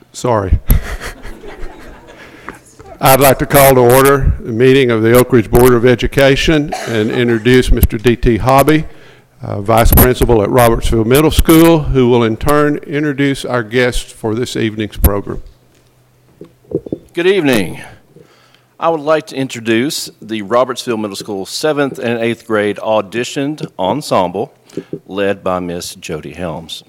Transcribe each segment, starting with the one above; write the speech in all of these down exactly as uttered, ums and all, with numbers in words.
Sorry. I'd like to call to order the meeting of the Oak Ridge Board of Education and introduce Mister D T Hobby, uh, Vice Principal at Robertsville Middle School, who will in turn introduce our guests for this evening's program. Good evening. I would like to introduce the Robertsville Middle School seventh and eighth grade auditioned ensemble led by Miss Jody Helms.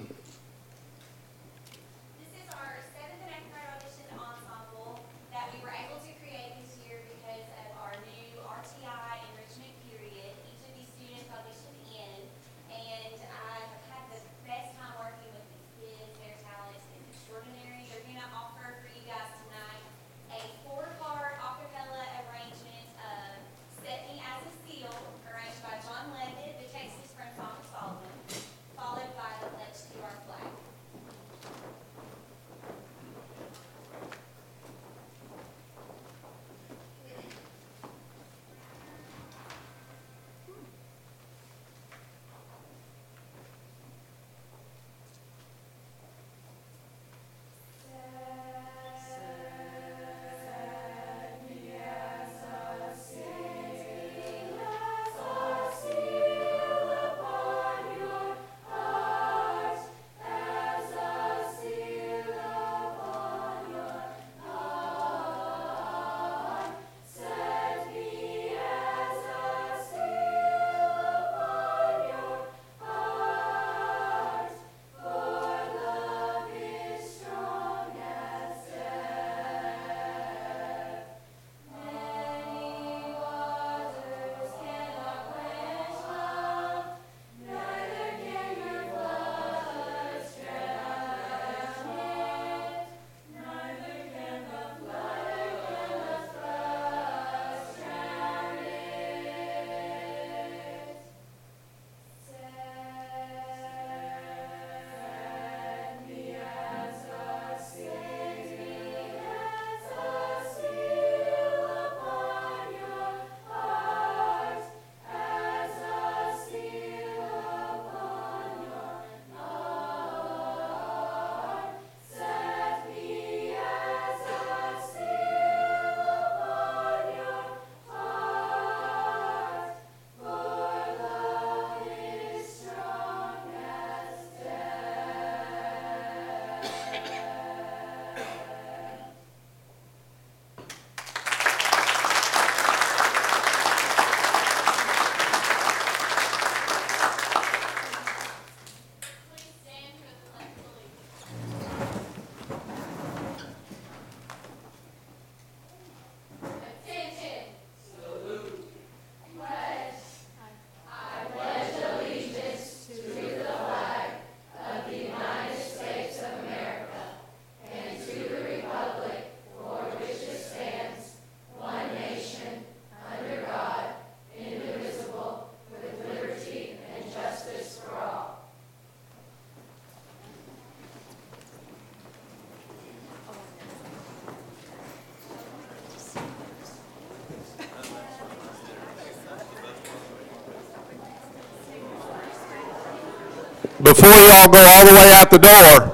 Before y'all go all the way out the door,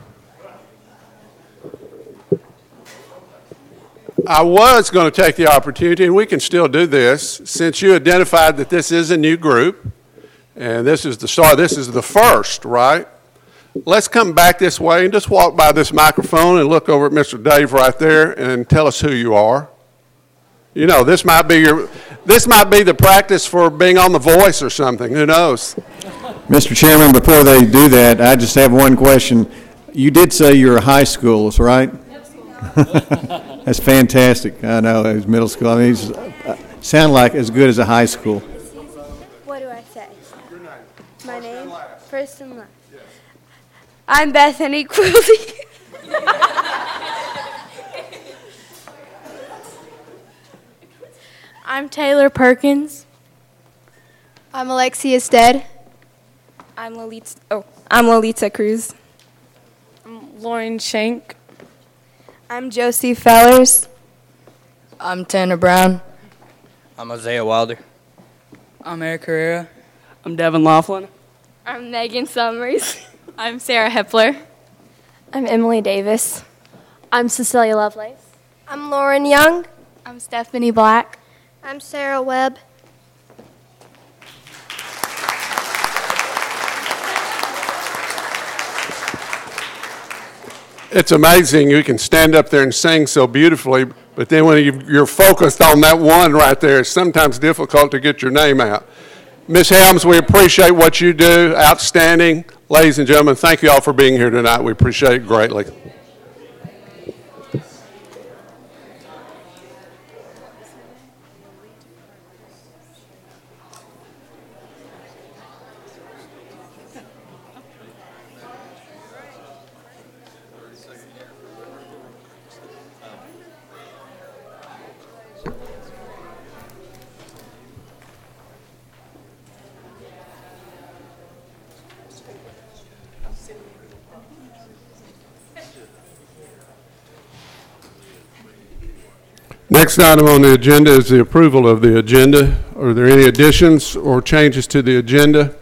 I was going to take the opportunity, and we can still do this, since you identified that this is a new group, and this is the start, this is the first, right? Let's come back this way and just walk by this microphone and look over at Mister Dave right there and tell us who you are. You know, this might be your, this might be the practice for being on The Voice or something, who knows? Mister Chairman, before they do that, I just have one question. You did say you're high schools, right? That's fantastic. I know, it was middle school. I mean, it's, uh, sound like as good as a high school. What do I say? My name? First and last. I'm Bethany Quilty. I'm Taylor Perkins. I'm Alexia Stead. I'm Lolita. Oh, I'm Lolita Cruz. I'm Lauren Shank. I'm Josie Fellers. I'm Tanner Brown. I'm Isaiah Wilder. I'm Eric Carrera. I'm Devin Laughlin. I'm Megan Summers. I'm Sarah Hepler. I'm Emily Davis. I'm Cecilia Lovelace. I'm Lauren Young. I'm Stephanie Black. I'm Sarah Webb. It's amazing you can stand up there and sing so beautifully, but then when you- you're focused on that one right there, it's sometimes difficult to get your name out. Miz Helms, we appreciate what you do. Outstanding. Ladies and gentlemen, thank you all for being here tonight. We appreciate it greatly. Next item on the agenda is the approval of the agenda. Are there any additions or changes to the agenda?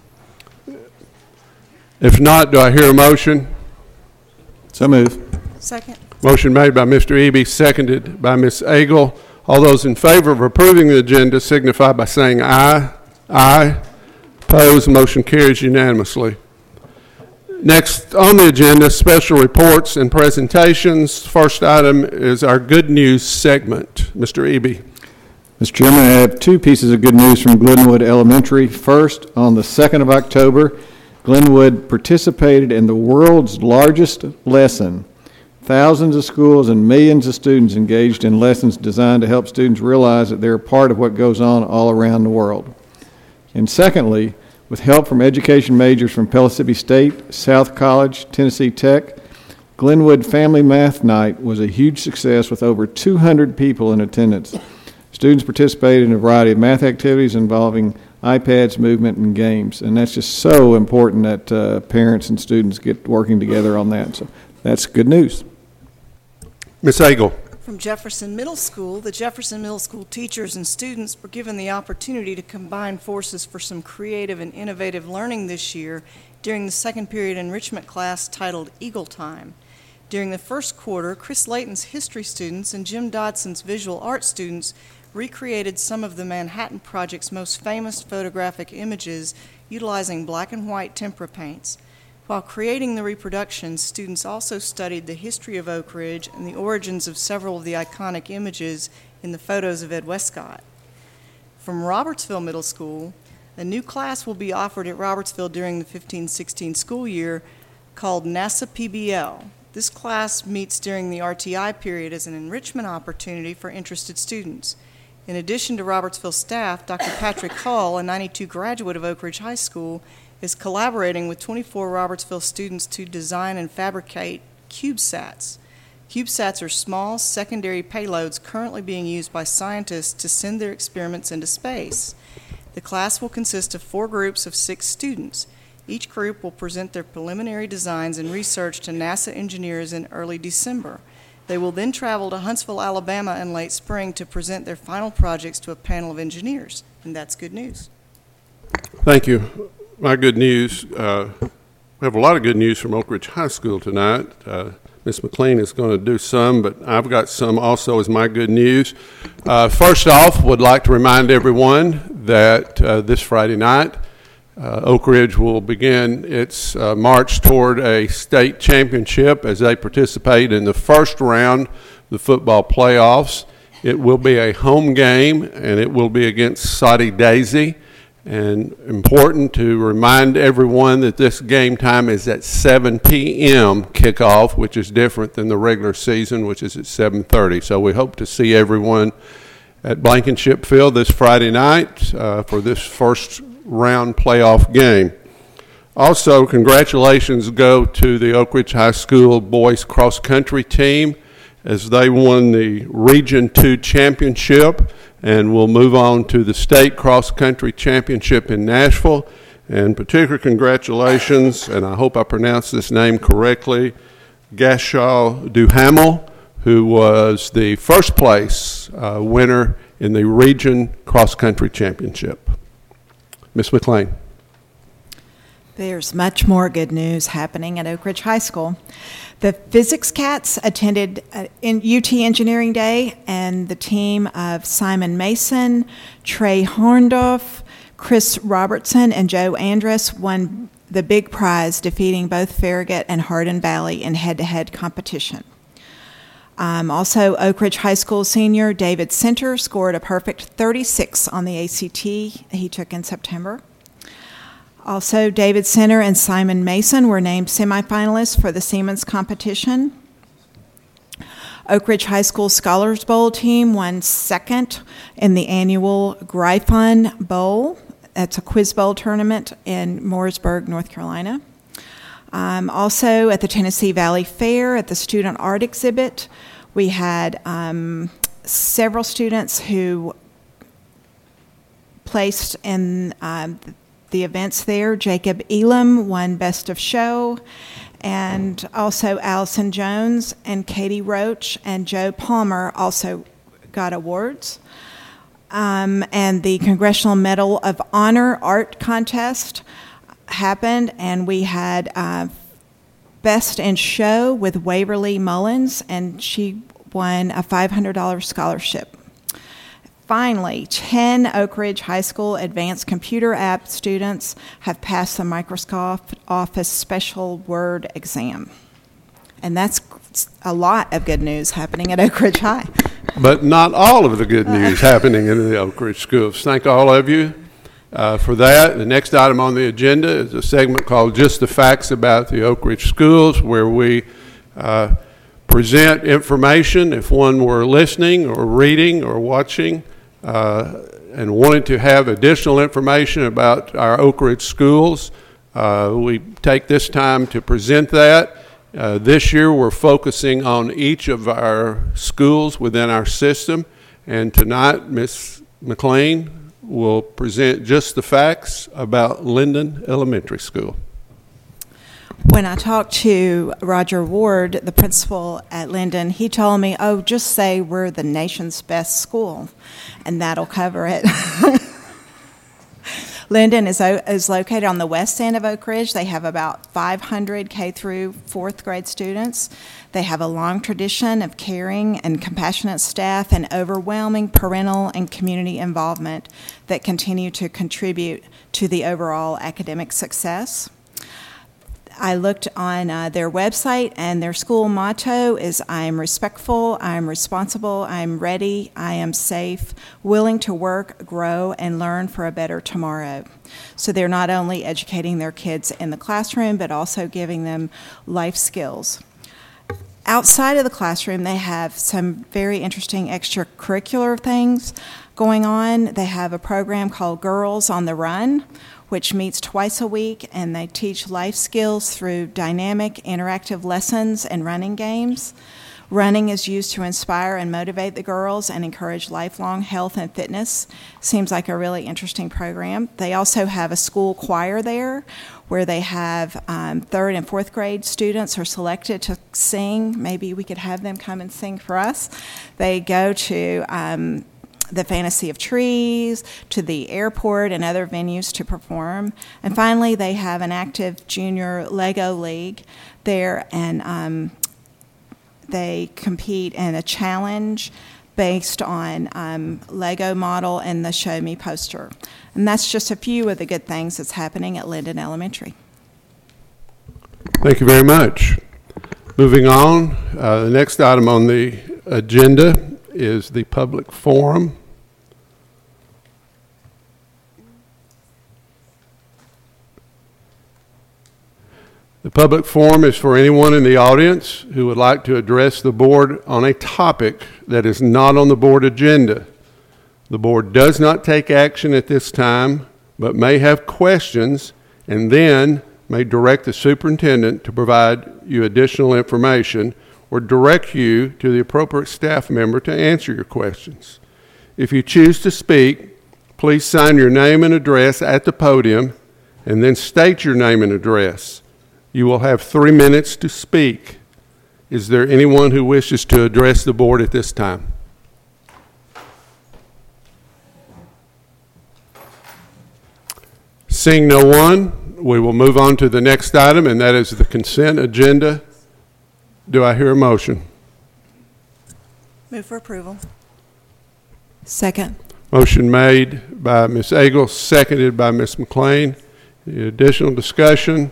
If not, do I hear a motion? So move. Second. Motion made by Mister Eby, seconded by Miz Agle. All those in favor of approving the agenda signify by saying aye. Aye. Opposed, motion carries unanimously. Next on the agenda, special reports and presentations. First item is our good news segment. Mister Eby. Mister Chairman, I have two pieces of good news from Glenwood Elementary. First, on the second of October, Glenwood participated in the world's largest lesson. Thousands of schools and millions of students engaged in lessons designed to help students realize that they're a part of what goes on all around the world. And secondly, with help from education majors from Pellissippi State, South College, Tennessee Tech, Glenwood Family Math Night was a huge success with over two hundred people in attendance. Students participated in a variety of math activities involving iPads, movement, and games. And that's just so important that uh, parents and students get working together on that. So that's good news. Miz Agle. From Jefferson Middle School, the Jefferson Middle School teachers and students were given the opportunity to combine forces for some creative and innovative learning this year during the second period enrichment class titled Eagle Time. During the first quarter, Chris Layton's history students and Jim Dodson's visual arts students recreated some of the Manhattan Project's most famous photographic images utilizing black and white tempera paints. While creating the reproductions, students also studied the history of Oak Ridge and the origins of several of the iconic images in the photos of Ed Westcott. From Robertsville Middle School, a new class will be offered at Robertsville during the fifteen sixteen school year called NASA P B L. This class meets during the R T I period as an enrichment opportunity for interested students. In addition to Robertsville staff, Doctor Patrick Hall, a ninety-two graduate of Oak Ridge High School, is collaborating with twenty-four Robertsville students to design and fabricate CubeSats. CubeSats are small secondary payloads currently being used by scientists to send their experiments into space. The class will consist of four groups of six students. Each group will present their preliminary designs and research to NASA engineers in early December. They will then travel to Huntsville, Alabama in late spring to present their final projects to a panel of engineers, and that's good news. Thank you. My good news, uh, we have a lot of good news from Oak Ridge High School tonight. Uh, Miz McLean is going to do some, but I've got some also as my good news. Uh, first off, would like to remind everyone that uh, this Friday night, uh, Oak Ridge will begin its uh, march toward a state championship as they participate in the first round of the football playoffs. It will be a home game, and it will be against Soddy Daisy. And important to remind everyone that this game time is at seven p.m. kickoff, which is different than the regular season, which is at seven thirty. So we hope to see everyone at Blankenship Field this Friday night uh, for this first round playoff game. Also, congratulations go to the Oak Ridge High School boys cross country team as they won the Region two championship, and we'll move on to the state cross-country championship in Nashville. And particular congratulations, and I hope I pronounced this name correctly, Gashaw Duhamel, who was the first place uh, winner in the region cross-country championship. Miz McLean. There's much more good news happening at Oak Ridge High School. The Physics Cats attended uh, in U T Engineering Day, and the team of Simon Mason, Trey Horndorf, Chris Robertson, and Joe Andrus won the big prize, defeating both Farragut and Hardin Valley in head-to-head competition. Um, also, Oak Ridge High School senior David Center scored a perfect thirty-six on the A C T he took in September. Also, David Center and Simon Mason were named semifinalists for the Siemens competition. Oak Ridge High School Scholars Bowl team won second in the annual Gryphon Bowl. That's a quiz bowl tournament in Mooresburg, North Carolina. Um, also, at the Tennessee Valley Fair, at the Student Art Exhibit, we had um, several students who placed in um, the events there. Jacob Elam won Best of Show, and also Allison Jones and Katie Roach and Joe Palmer also got awards. Um, and the Congressional Medal of Honor art contest happened, and we had uh, Best in Show with Waverly Mullins, and she won a five hundred dollars scholarship. Finally, ten Oak Ridge High School Advanced Computer App students have passed the Microsoft Office Special Word exam. And that's a lot of good news happening at Oak Ridge High. But not all of the good news happening in the Oak Ridge schools. Thank all of you uh, for that. The next item on the agenda is a segment called Just the Facts About the Oak Ridge Schools, where we uh, present information if one were listening or reading or watching uh, and wanted to have additional information about our Oak Ridge schools. Uh, we take this time to present that. Uh, this year we're focusing on each of our schools within our system, and tonight Miz McLean will present just the facts about Linden Elementary School. When I talked to Roger Ward, the principal at Linden, he told me, oh, just say we're the nation's best school, and that'll cover it. Linden is, is located on the west end of Oak Ridge. They have about five hundred K through fourth grade students. They have a long tradition of caring and compassionate staff and overwhelming parental and community involvement that continue to contribute to the overall academic success. I looked on uh, their website, and their school motto is, I am respectful, I am responsible, I am ready, I am safe, willing to work, grow, and learn for a better tomorrow. So they're not only educating their kids in the classroom, but also giving them life skills. Outside of the classroom, they have some very interesting extracurricular things going on. They have a program called Girls on the Run, which meets twice a week, and they teach life skills through dynamic, interactive lessons and running games. Running is used to inspire and motivate the girls and encourage lifelong health and fitness. Seems like a really interesting program. They also have a school choir there, where they have um, third and fourth grade students are selected to sing. Maybe we could have them come and sing for us. They go to um, the Fantasy of Trees, to the airport and other venues to perform. And finally, they have an active junior Lego League there, and um, they compete in a challenge based on um, Lego model and the Show Me poster. And that's just a few of the good things that's happening at Linden Elementary. Thank you very much. Moving on, uh, the next item on the agenda is the public forum. The public forum is for anyone in the audience who would like to address the board on a topic that is not on the board agenda. The board does not take action at this time, but may have questions and then may direct the superintendent to provide you additional information or direct you to the appropriate staff member to answer your questions. If you choose to speak, please sign your name and address at the podium and then state your name and address. You will have three minutes to speak. Is there anyone who wishes to address the board at this time? Seeing no one, we will move on to the next item, and that is the consent agenda. Do I hear a motion? Move for approval. Second. Motion made by Miz Agel, seconded by Miz McLean. Any additional discussion?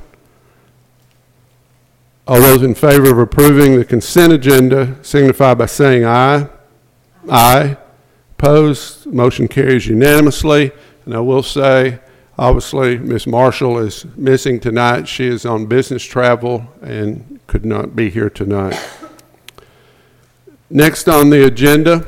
All those in favor of approving the consent agenda signify by saying aye. Aye. Opposed? Motion carries unanimously. And I will say, obviously, Miz Marshall is missing tonight. She is on business travel and could not be here tonight. Next on the agenda,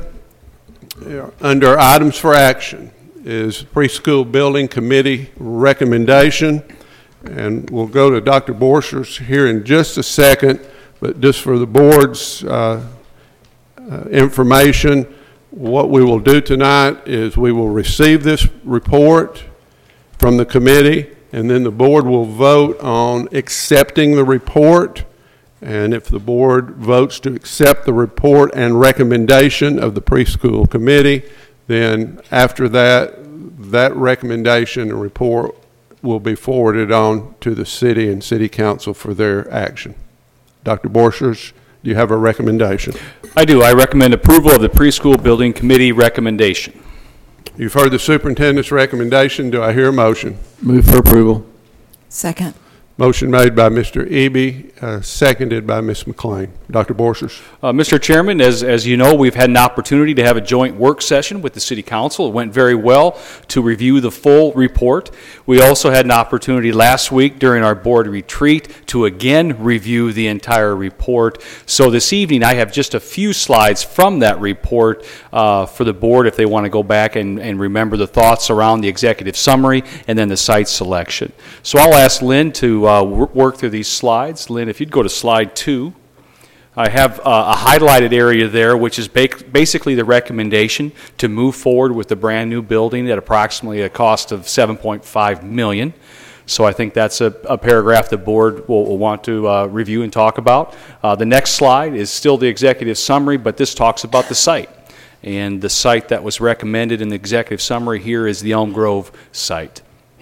under items for action, is preschool building committee recommendation. And we'll go to Doctor Borchers here in just a second, but just for the board's uh, uh, information, what we will do tonight is we will receive this report from the committee, and then the board will vote on accepting the report. And if the board votes to accept the report and recommendation of the preschool committee, then after that, that recommendation and report will be forwarded on to the city and city council for their action. Doctor Borchers, do you have a recommendation? I do. I recommend approval of the preschool building committee recommendation. You've heard the superintendent's recommendation. Do I hear a motion? Move for approval. Second. Motion made by Mister Eby, uh, seconded by Miz McLean. Doctor Borchers. Uh, Mister Chairman, as, as you know, we've had an opportunity to have a joint work session with the City Council. It went very well to review the full report. We also had an opportunity last week during our board retreat to again review the entire report. So this evening I have just a few slides from that report uh, for the board if they want to go back and, and remember the thoughts around the executive summary and then the site selection. So I'll ask Lynn to Uh, work through these slides. Lynn, if you'd go to slide two. I have uh, a highlighted area there, which is ba basically the recommendation to move forward with the brand new building at approximately a cost of seven point five million dollars. So I think that's a, a paragraph the board will, will want to uh, review and talk about. Uh, the next slide is still the executive summary, but this talks about the site. And the site that was recommended in the executive summary here is the Elm Grove site.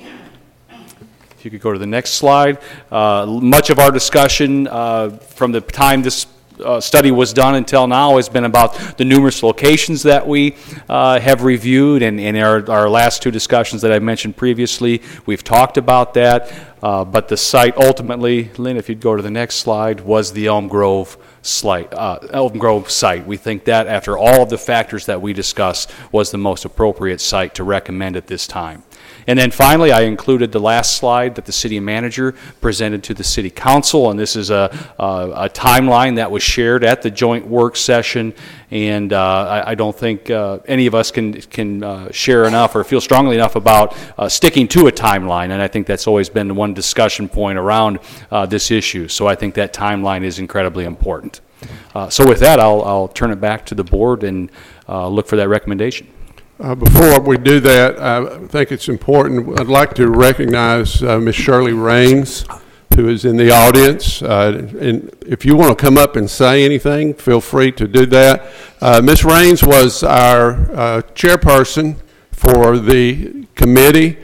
If you could go to the next slide. Uh, much of our discussion uh, from the time this uh, study was done until now has been about the numerous locations that we uh, have reviewed, and in our, our last two discussions that I mentioned previously, we've talked about that. Uh, but the site ultimately, Lynn, if you'd go to the next slide, was the Elm Grove site. Uh, Elm Grove site. We think that after all of the factors that we discussed was the most appropriate site to recommend at this time. And then finally, I included the last slide that the city manager presented to the city council, and this is a, a, a timeline that was shared at the joint work session, and uh, I, I don't think uh, any of us can, can uh, share enough or feel strongly enough about uh, sticking to a timeline, and I think that's always been one discussion point around uh, this issue, so I think that timeline is incredibly important. Uh, so with that, I'll, I'll turn it back to the board and uh, look for that recommendation. Uh, before we do that, I think it's important. I'd like to recognize uh, Miz Shirley Raines, who is in the audience. Uh, and if you want to come up and say anything, feel free to do that. Uh, Miz Raines was our uh, chairperson for the committee,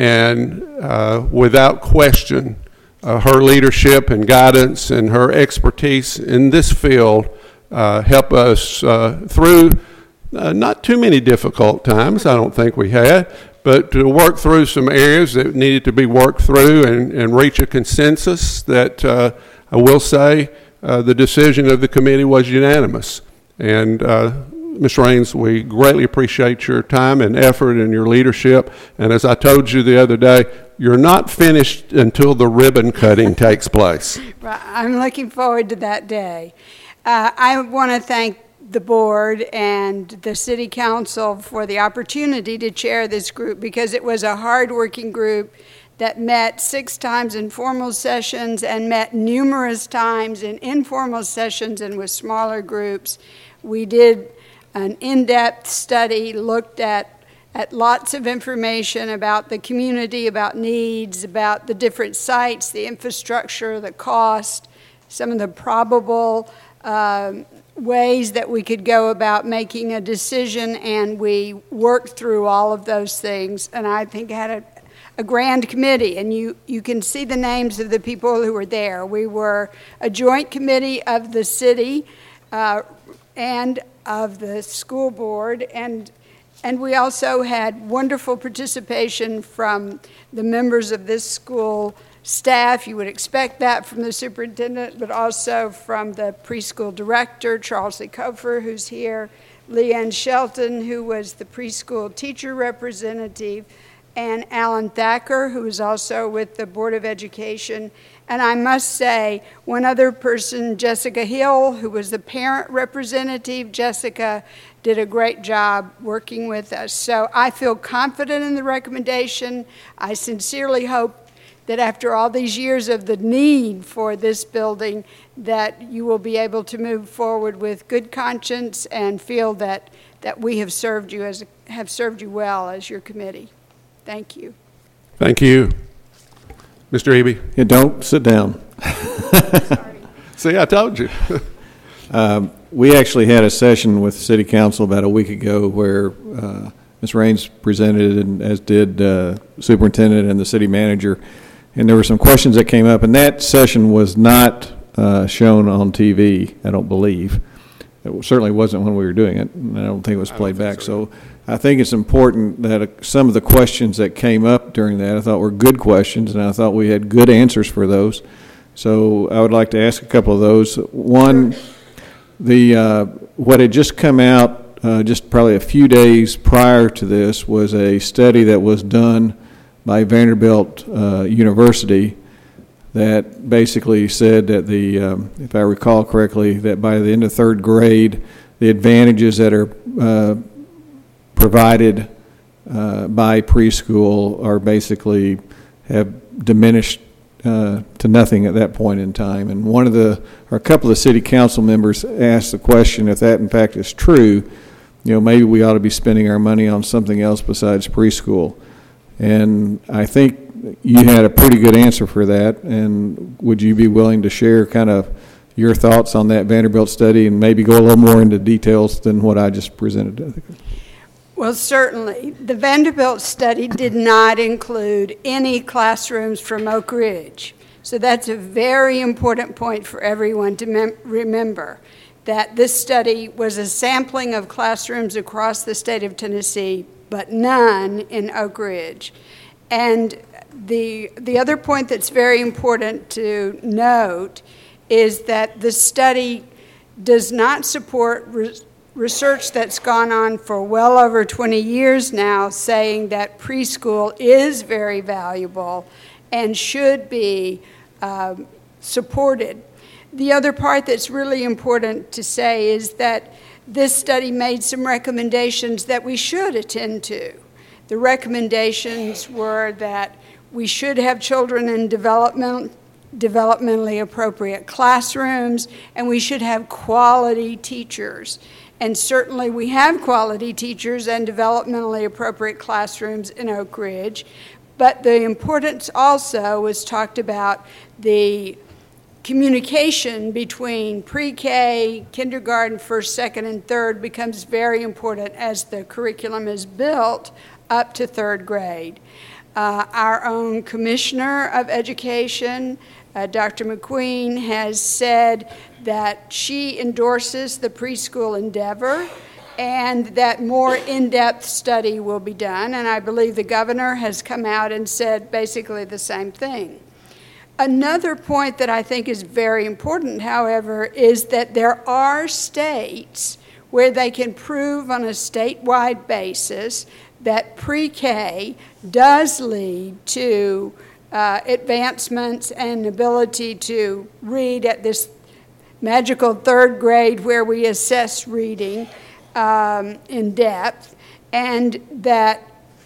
and uh, without question, uh, her leadership and guidance and her expertise in this field uh, help us uh, through Uh, not too many difficult times, I don't think we had, but to work through some areas that needed to be worked through and, and reach a consensus that uh, I will say uh, the decision of the committee was unanimous. And uh, Miz Raines, we greatly appreciate your time and effort and your leadership. And as I told you the other day, you're not finished until the ribbon cutting takes place. Right. I'm looking forward to that day. Uh, I want to thank the board and the city council for the opportunity to chair this group, because it was a hard-working group that met six times in formal sessions and met numerous times in informal sessions and with smaller groups. We did an in-depth study, looked at at lots of information about the community, about needs, about the different sites, the infrastructure, the cost, some of the probable um, ways that we could go about making a decision, and we worked through all of those things, and I think had a, a grand committee, and you, you can see the names of the people who were there. We were a joint committee of the city uh, and of the school board, and and we also had wonderful participation from the members of this school staff. You would expect that from the superintendent, but also from the preschool director, Charles Lee Kofer, who's here, Leanne Shelton, who was the preschool teacher representative, and Alan Thacker, who is also with the Board of Education. And I must say, one other person, Jessica Hill, who was the parent representative. Jessica did a great job working with us. So I feel confident in the recommendation. I sincerely hope that after all these years of the need for this building, that you will be able to move forward with good conscience and feel that, that we have served you as have served you well as your committee. Thank you. Thank you. Mister Eby. Yeah, don't sit down. See, I told you. um, we actually had a session with City Council about a week ago where uh, Miz Raines presented, and as did uh, Superintendent and the City Manager, and there were some questions that came up, and that session was not uh, shown on T V, I don't believe. It certainly wasn't when we were doing it, and I don't think it was played back. So. so I think it's important that uh, some of the questions that came up during that I thought were good questions, and I thought we had good answers for those. So I would like to ask a couple of those. One, the uh, what had just come out uh, just probably a few days prior to this was a study that was done by Vanderbilt uh, University that basically said that the, um, if I recall correctly, that by the end of third grade, the advantages that are uh, provided uh, by preschool are basically have diminished uh, to nothing at that point in time. And one of the, or a couple of city council members asked the question, if that in fact is true, you know, maybe we ought to be spending our money on something else besides preschool. And I think you had a pretty good answer for that. And would you be willing to share kind of your thoughts on that Vanderbilt study and maybe go a little more into details than what I just presented? Well, certainly. The Vanderbilt study did not include any classrooms from Oak Ridge. So that's a very important point for everyone to mem- remember, that this study was a sampling of classrooms across the state of Tennessee, but none in Oak Ridge. And the, the other point that's very important to note is that the study does not support res- research that's gone on for well over twenty years now, saying that preschool is very valuable and should be um, supported. The other part that's really important to say is that this study made some recommendations that we should attend to. The recommendations were that we should have children in development, developmentally appropriate classrooms, and we should have quality teachers. And certainly we have quality teachers and developmentally appropriate classrooms in Oak Ridge. But the importance also was talked about the communication between pre-K, kindergarten, first, second, and third becomes very important as the curriculum is built up to third grade. Uh, our own Commissioner of Education, uh, Doctor McQueen, has said that she endorses the preschool endeavor and that more in-depth study will be done. And I believe the governor has come out and said basically the same thing. Another point that I think is very important, however, is that there are states where they can prove on a statewide basis that pre-K does lead to uh, advancements and ability to read at this magical third grade where we assess reading um, in depth, and that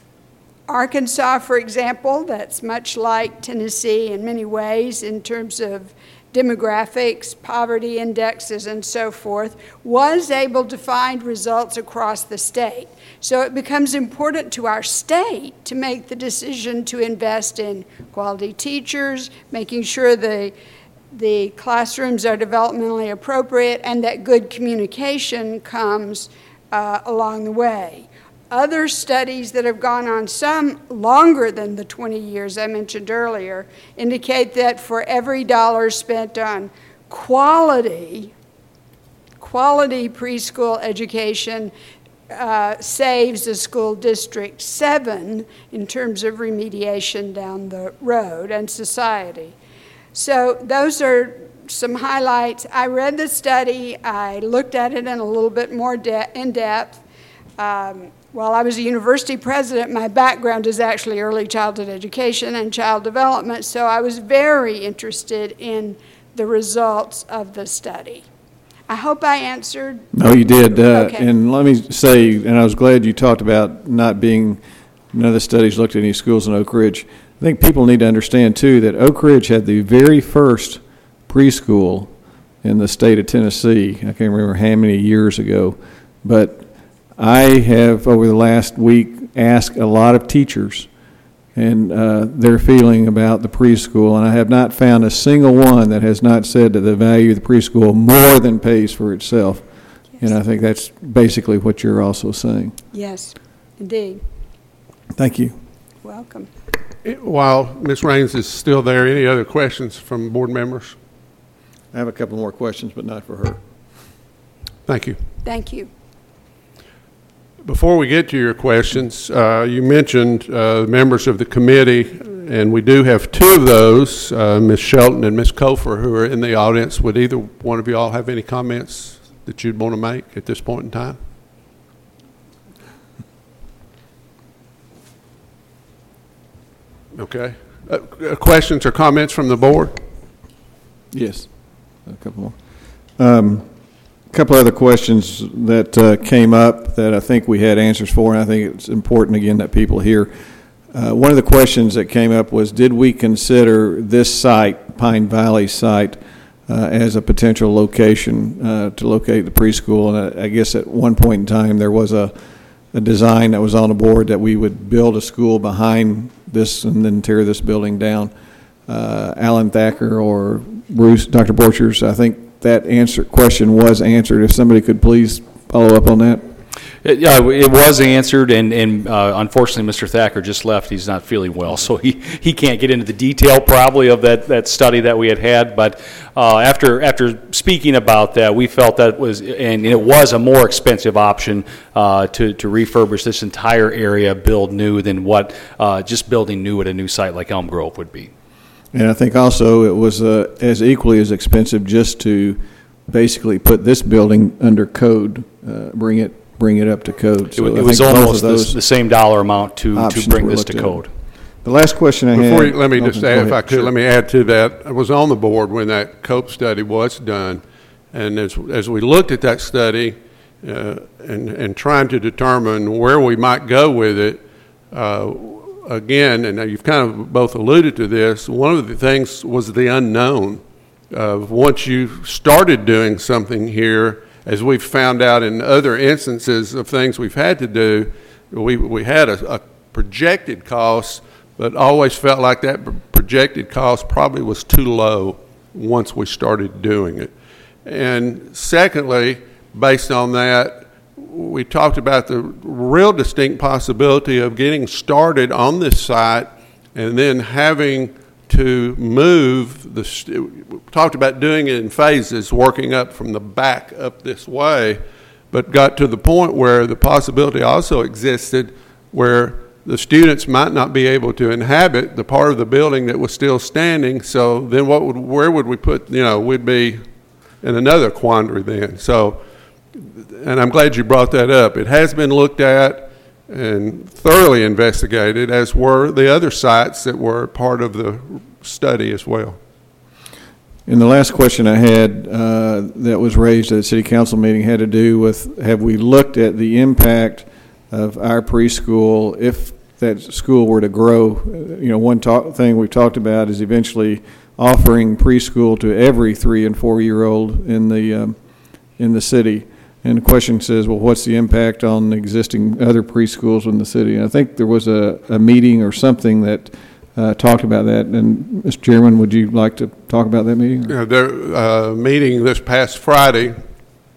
Arkansas, for example, that's much like Tennessee in many ways in terms of demographics, poverty indexes, and so forth, was able to find results across the state. So it becomes important to our state to make the decision to invest in quality teachers, making sure the, the classrooms are developmentally appropriate, and that good communication comes uh, along the way. Other studies that have gone on, some longer than the twenty years I mentioned earlier, indicate that for every dollar spent on quality, quality preschool education uh, saves the school district seven in terms of remediation down the road and society. So those are some highlights. I read the study. I looked at it in a little bit more de- in depth. Um, while I was a university president, my background is actually early childhood education and child development, so I was very interested in the results of the study. I hope I answered. No, you did. Uh, okay. And let me say, and I was glad you talked about not being, none of the studies looked at any schools in Oak Ridge. I think people need to understand, too, that Oak Ridge had the very first preschool in the state of Tennessee. I can't remember how many years ago, but I have, over the last week, asked a lot of teachers and uh, their feeling about the preschool, and I have not found a single one that has not said that the value of the preschool more than pays for itself. Yes. And I think that's basically what you're also saying. Yes, indeed. Thank you. Welcome. While Miz Raines is still there, any other questions from board members? I have a couple more questions, but not for her. Thank you. Thank you. Before we get to your questions, uh, you mentioned uh, members of the committee, and we do have two of those, uh, Miz Shelton and Miz Kofer, who are in the audience. Would either one of you all have any comments that you'd want to make at this point in time? Okay. Uh, questions or comments from the board? Yes. A couple more. Um, a couple other questions that uh, came up that I think we had answers for, and I think it's important, again, that people hear. Uh, one of the questions that came up was, did we consider this site, Pine Valley site, uh, as a potential location uh, to locate the preschool? And I, I guess at one point in time there was a, a design that was on the board that we would build a school behind this and then tear this building down. Uh, Alan Thacker or Bruce, Doctor Borchers, I think that answer question was answered. If somebody could please follow up on that. It, yeah, it was answered, and, and uh, unfortunately, Mister Thacker just left. He's not feeling well, so he, he can't get into the detail probably of that, that study that we had had. But uh, after after speaking about that, we felt that was, and it was a more expensive option uh, to, to refurbish this entire area, build new, than what uh, just building new at a new site like Elm Grove would be. And I think also it was uh, as equally as expensive just to basically put this building under code, uh, bring it bring it up to code. So it, it was almost the, the same dollar amount to, to bring this to code. The last question I Before had. You, let me just add, if I could, sure. let me add to that. I was on the board when that COPE study was done, and as as we looked at that study uh, and and trying to determine where we might go with it. Uh, Again, and you've kind of both alluded to this, one of the things was the unknown. Uh, once you started doing something here, as we've found out in other instances of things we've had to do, we, we had a, a projected cost, but always felt like that projected cost probably was too low once we started doing it. And secondly, based on that, we talked about the real distinct possibility of getting started on this site and then having to move the, we talked about doing it in phases, working up from the back up this way, but got to the point where the possibility also existed where the students might not be able to inhabit the part of the building that was still standing. So then what would, where would we put, you know, we'd be in another quandary then. So, and I'm glad you brought that up. It has been looked at and thoroughly investigated, as were the other sites that were part of the study as well. And the last question I had uh, that was raised at the city council meeting had to do with, have we looked at the impact of our preschool if that school were to grow? You know, one talk, thing we've talked about is eventually offering preschool to every three and four year old in the um, in the city. And the question says, well, what's the impact on existing other preschools in the city? And I think there was a, a meeting or something that uh, talked about that. And Mister Chairman, would you like to talk about that meeting? Yeah, their uh, meeting this past Friday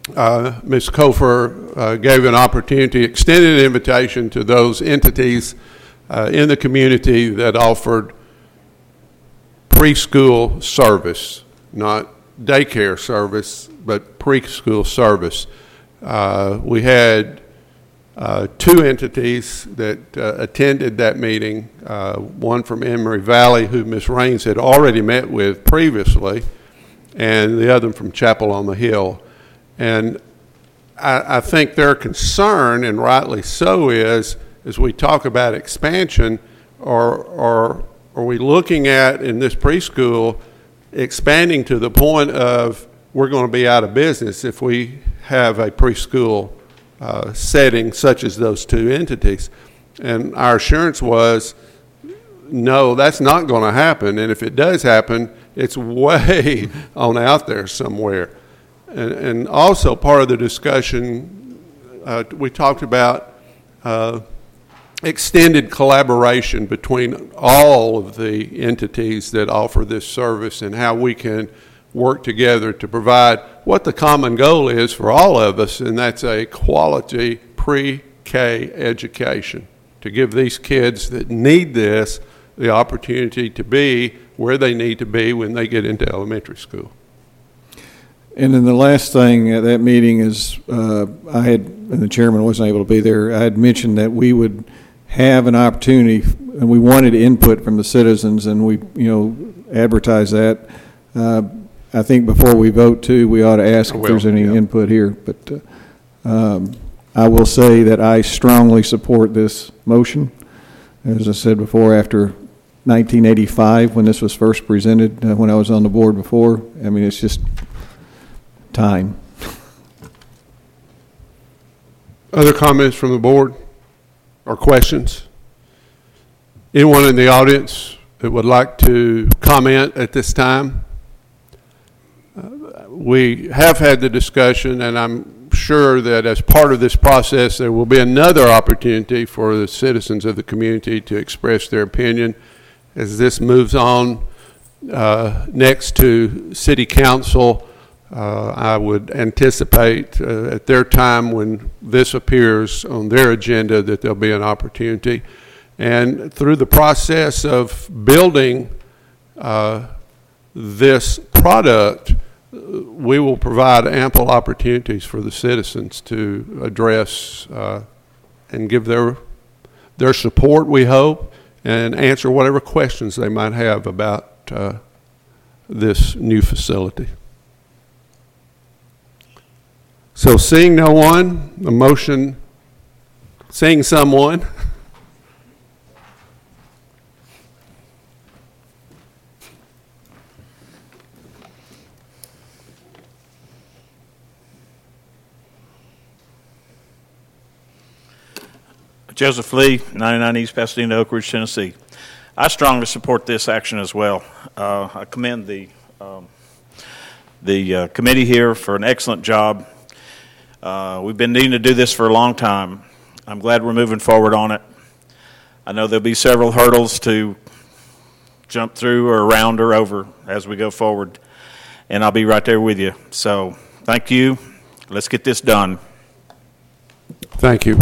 uh, Miz Kofer uh, gave an opportunity, extended an invitation to those entities uh, in the community that offered preschool service, not daycare service, but preschool service. Uh, we had uh, two entities that uh, attended that meeting, uh, one from Emory Valley, who Miz Raines had already met with previously, and the other from Chapel on the Hill. And I, I think their concern, and rightly so, is as we talk about expansion, or, or are we looking at in this preschool expanding to the point of we're going to be out of business if we have a preschool uh, setting such as those two entities? And our assurance was, no, that's not going to happen. And if it does happen, it's way on out there somewhere. And, and also part of the discussion, uh, we talked about uh, extended collaboration between all of the entities that offer this service and how we can work together to provide what the common goal is for all of us, and that's a quality pre-K education, to give these kids that need this the opportunity to be where they need to be when they get into elementary school. And then the last thing at that meeting is, uh, I had, and the chairman wasn't able to be there, I had mentioned that we would have an opportunity, and we wanted input from the citizens, and we, you know, advertise that. Uh, I think before we vote, too, we ought to ask if there's any yeah. input here. But uh, um, I will say that I strongly support this motion. As I said before, after nineteen eighty-five, when this was first presented, uh, when I was on the board before, I mean, it's just time. Other comments from the board or questions? Anyone in the audience that would like to comment at this time? Uh, we have had the discussion, and I'm sure that as part of this process there will be another opportunity for the citizens of the community to express their opinion as this moves on uh, next to City Council. Uh, I would anticipate uh, at their time when this appears on their agenda that there'll be an opportunity. And through the process of building uh, this product, we will provide ample opportunities for the citizens to address uh, and give their, their support, we hope, and answer whatever questions they might have about uh, this new facility. So seeing no one, a motion, seeing someone. Joseph Lee, ninety-nine East Pasadena, Oak Ridge, Tennessee. I strongly support this action as well. Uh, I commend the, um, the uh, committee here for an excellent job. Uh, we've been needing to do this for a long time. I'm glad we're moving forward on it. I know there'll be several hurdles to jump through or around or over as we go forward, and I'll be right there with you. So thank you. Let's get this done. Thank you.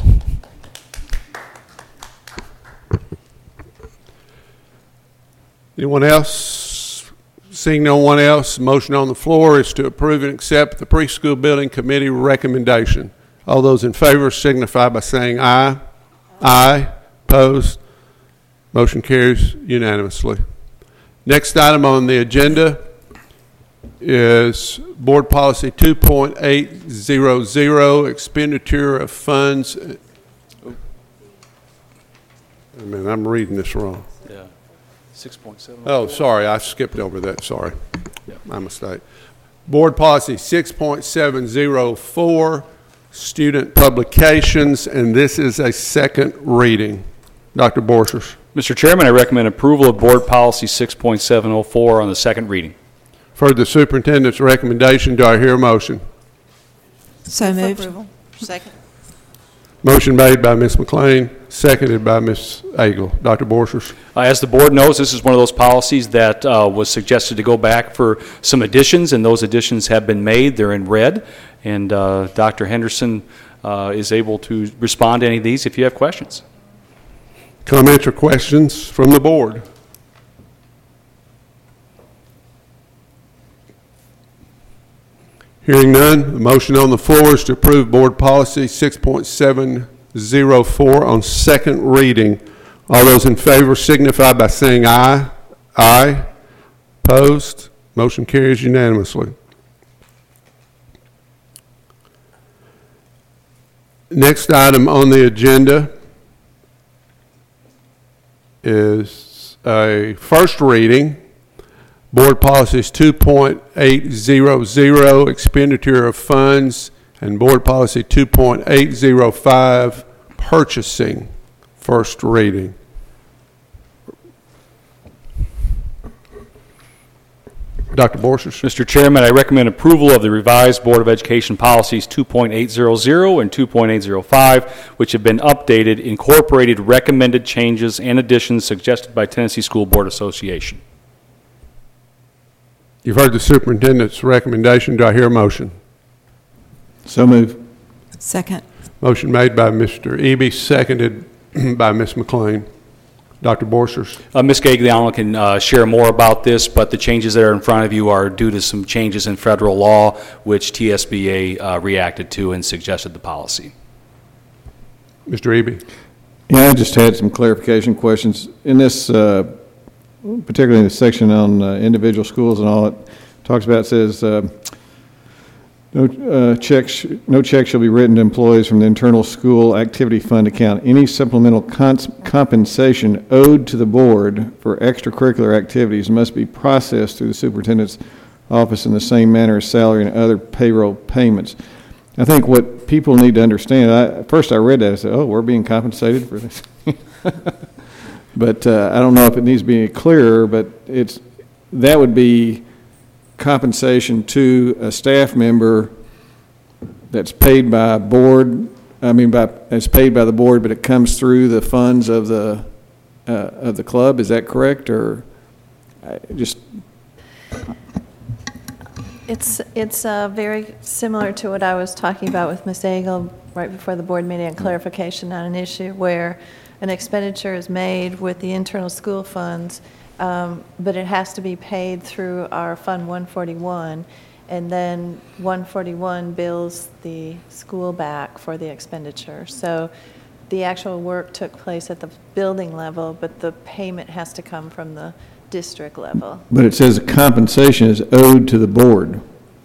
Anyone else? Seeing no one else, motion on the floor is to approve and accept the preschool building committee recommendation. All those in favor signify by saying aye. Aye. Opposed? Motion carries unanimously. Next item on the agenda is Board Policy two point eight hundred, expenditure of funds. I mean, I'm reading this wrong. Yeah. six point seven. Oh, sorry, I skipped over that, sorry. Yep. My mistake. Board Policy six point seven oh four, student publications, and this is a second reading. Doctor Borchers. Mister Chairman, I recommend approval of Board Policy six point seven oh four on the second reading. For the superintendent's recommendation, do I hear a motion? So moved. Approval. Second. Motion made by Miz McLean, seconded by Miz Agle. Doctor Borchers. Uh, as the board knows, this is one of those policies that uh, was suggested to go back for some additions, and those additions have been made. They're in red, And uh, Doctor Henderson uh, is able to respond to any of these if you have questions. Comments or questions from the board? Hearing none, the motion on the floor is to approve Board Policy six point seven oh four on second reading. All those in favor signify by saying aye. Aye. Opposed? Motion carries unanimously. Next item on the agenda is a first reading. Board Policies two point eight hundred, Expenditure of Funds, and Board Policy two point eight oh five, Purchasing. First reading. Doctor Borchers. Mister Chairman, I recommend approval of the revised Board of Education Policies two point eight hundred and two point eight oh five, which have been updated, incorporated recommended changes and additions suggested by Tennessee School Board Association. You've heard the superintendent's recommendation. Do I hear a motion? So move. Second. Motion made by Mister Eby, seconded by Miz McLean. Doctor Borchers. Uh, Miz Gagliano can uh, share more about this, but the changes that are in front of you are due to some changes in federal law, which T S B A uh, reacted to and suggested the policy. Mister Eby. Yeah, I just had some clarification questions. In this, uh, particularly in the section on uh, individual schools and all, it talks about, it says, uh, no uh, checks, no check shall be written to employees from the internal school activity fund account. Any supplemental cons- compensation owed to the board for extracurricular activities must be processed through the superintendent's office in the same manner as salary and other payroll payments. I think what people need to understand, I, first I read that, I said, oh, we're being compensated for this. But uh, I don't know if it needs to be clearer, but it's, that would be compensation to a staff member that's paid by board, I mean, by, it's paid by the board, but it comes through the funds of the, uh, of the club. Is that correct, or I just... It's, it's uh, very similar to what I was talking about with Miz Agle right before the board meeting, a clarification on an issue where an expenditure is made with the internal school funds, um, but it has to be paid through our Fund one forty-one, and then one forty-one bills the school back for the expenditure. So the actual work took place at the building level, but the payment has to come from the district level. But it says compensation is owed to the board.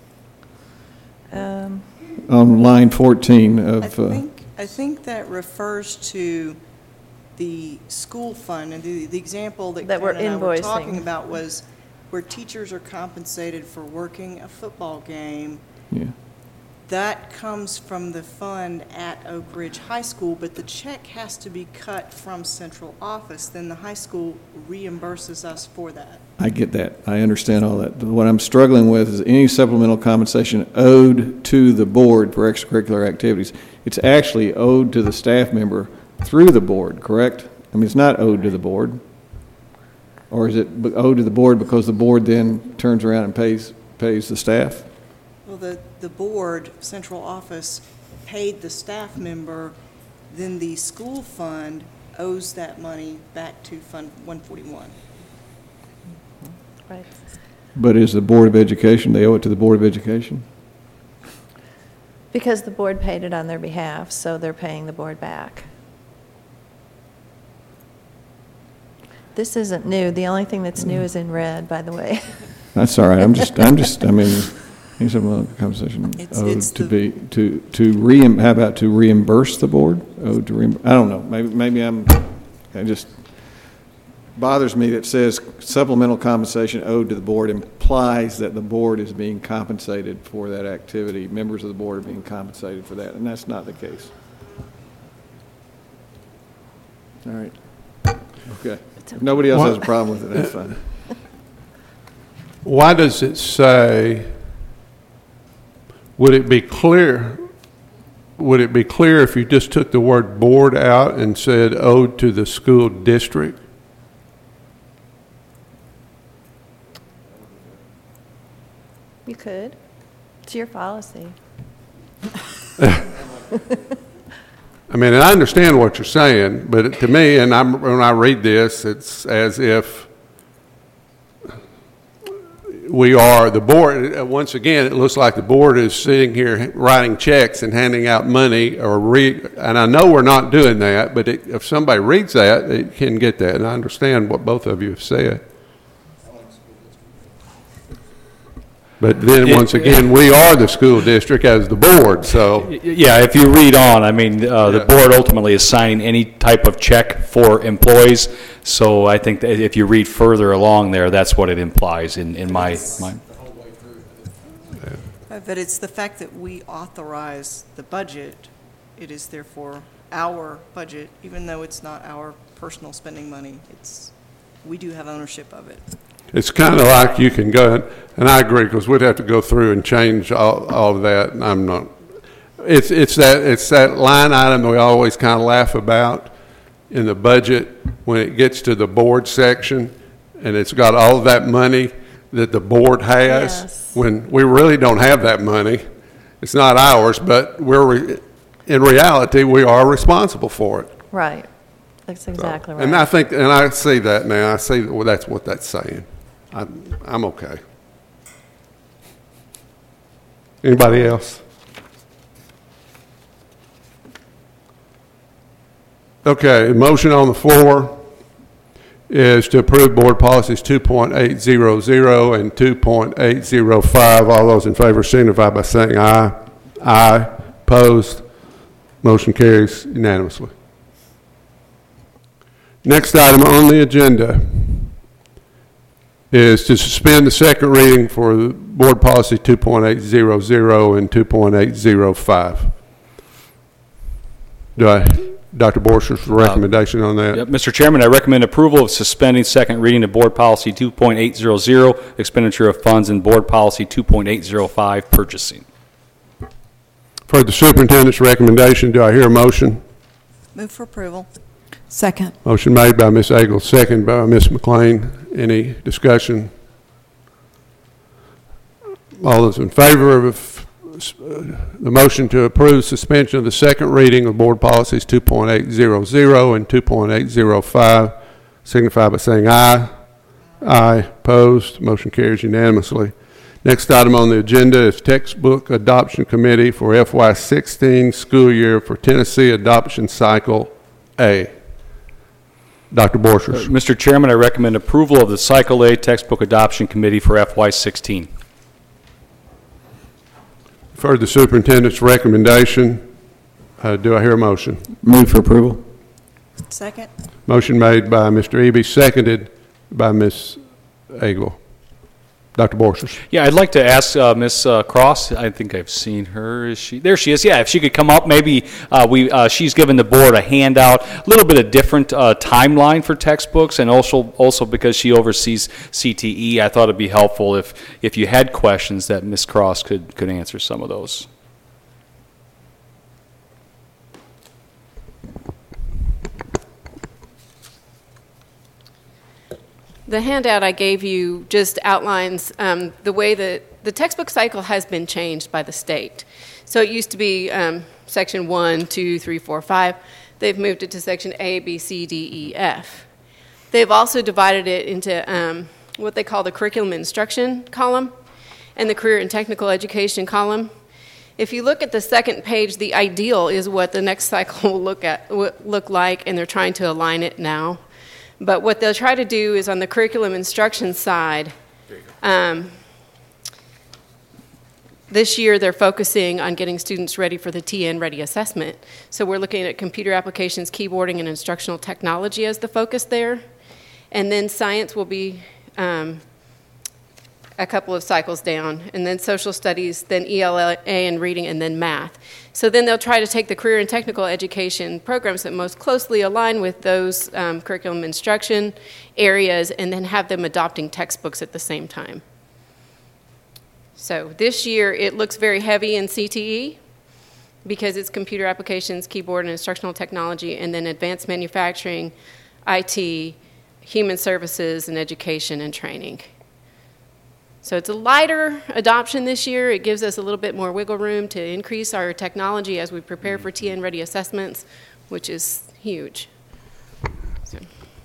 Um, on line fourteen of... I uh, think, I think that refers to the school fund, and the, the example that, That we're Ken and I were invoicing. talking about was where teachers are compensated for working a football game. Yeah. That comes from the fund at Oak Ridge High School, but the check has to be cut from central office. Then the high school reimburses us for that. I get that. I understand all that. But what I'm struggling with is any supplemental compensation owed to the board for extracurricular activities. It's actually owed to the staff member through the board, correct? I mean, it's not owed to the board. Or is it owed to the board because the board then turns around and pays pays the staff? Well, the, the board, central office, paid the staff member, then the school fund owes that money back to Fund one forty-one. Right. But is the Board of Education, they owe it to the Board of Education? Because the board paid it on their behalf, so they're paying the board back. This isn't new. The only thing that's new is in red, by the way. That's all right. I'm just, I'm just, I mean, any supplemental compensation It's- owed it's to the- be, to, to re, how about to reimburse the board? Owed to reimburse, I don't know. Maybe, maybe I'm, it just bothers me that it says supplemental compensation owed to the board implies that the board is being compensated for that activity. Members of the board are being compensated for that, and that's not the case. All right. Okay. If nobody else has a problem with it, that's fine. Why does it say, would it be clear, would it be clear if you just took the word board out and said owed to the school district? You could. It's your policy. I mean, and I understand what you're saying, but to me, and I'm, when I read this, it's as if we are, the board, once again, it looks like the board is sitting here writing checks and handing out money, or re, and I know we're not doing that, but it, if somebody reads that, it can get that, and I understand what both of you have said. But then, once again, we are the school district as the board, so. Yeah, if you read on, I mean, uh, the board ultimately is signing any type of check for employees. So I think that if you read further along there, that's what it implies in, in my mind. But it's the fact that we authorize the budget. It is therefore our budget, even though it's not our personal spending money. It's, we do have ownership of it. It's kind of like you can go, and I agree, because we'd have to go through and change all, all of that, and I'm not, it's, it's that, it's that line item that we always kind of laugh about in the budget when it gets to the board section, and it's got all of that money that the board has, Yes. when we really don't have that money. It's not ours, but we're, re, in reality, we are responsible for it. Right. That's exactly right. And I think, and I see that now, I see, well, that's what that's saying. I'm, I'm okay. Anybody else? Okay, motion on the floor is to approve board policies two point eight hundred and two point eight oh five. All those in favor signify by saying aye. Aye. Opposed? Motion carries unanimously. Next item on the agenda is to suspend the second reading for board policy two point eight hundred and two point eight oh five. Do I, Doctor Borchers, recommendation on that? Yep, Mister Chairman, I recommend approval of suspending second reading of board policy two point eight hundred, expenditure of funds, and board policy two point eight oh five, purchasing. For the superintendent's recommendation, do I hear a motion? Move for approval. Second. Motion made by Miz Eagle, second by Miz McLean. Any discussion? All those in favor of uh, the motion to approve suspension of the second reading of board policies two point eight hundred and two point eight oh five signify by saying aye. Aye. Opposed? Motion carries unanimously. Next item on the agenda is textbook adoption committee for F Y sixteen school year for Tennessee Adoption Cycle A. Doctor Borchers. Uh, Mister Chairman, I recommend approval of the Cycle A Textbook Adoption Committee for F Y sixteen. You've heard the superintendent's recommendation. Uh, do I hear a motion? Move for approval. Second. Motion made by Mister Eby, seconded by Miz Eagle. Doctor Borchers. Yeah, I'd like to ask uh, Miz Uh, Cross. I think I've seen her. Is she there? She is. Yeah, if she could come up, maybe uh, we. Uh, she's given the board a handout, a little bit of different uh, timeline for textbooks, and also also because she oversees C T E, I thought it'd be helpful if if you had questions that Miz Cross could could answer some of those. The handout I gave you just outlines um, the way that the textbook cycle has been changed by the state. So it used to be um, section one, two, three, four, five. They've moved it to section A, B, C, D, E, F. They've also divided it into um, what they call the curriculum instruction column and the career and technical education column. If you look at the second page, the ideal is what the next cycle will look at will look like, and they're trying to align it now. But what they'll try to do is on the curriculum instruction side, um, this year they're focusing on getting students ready for the T N Ready assessment. So we're looking at computer applications, keyboarding, and instructional technology as the focus there. And then science will be um, a couple of cycles down, and then social studies, then E L A and reading, and then math. So then they'll try to take the career and technical education programs that most closely align with those um, curriculum instruction areas and then have them adopting textbooks at the same time. So this year it looks very heavy in C T E because it's computer applications, keyboard and instructional technology, and then advanced manufacturing, I T, human services, and education and training. So it's a lighter adoption this year. It gives us a little bit more wiggle room to increase our technology as we prepare for T N ready assessments, which is huge. So.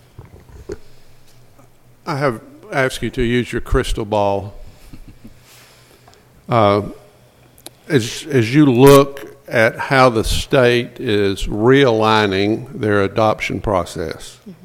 I have asked you to use your crystal ball. Uh, as, as you look at how the state is realigning their adoption process, mm-hmm.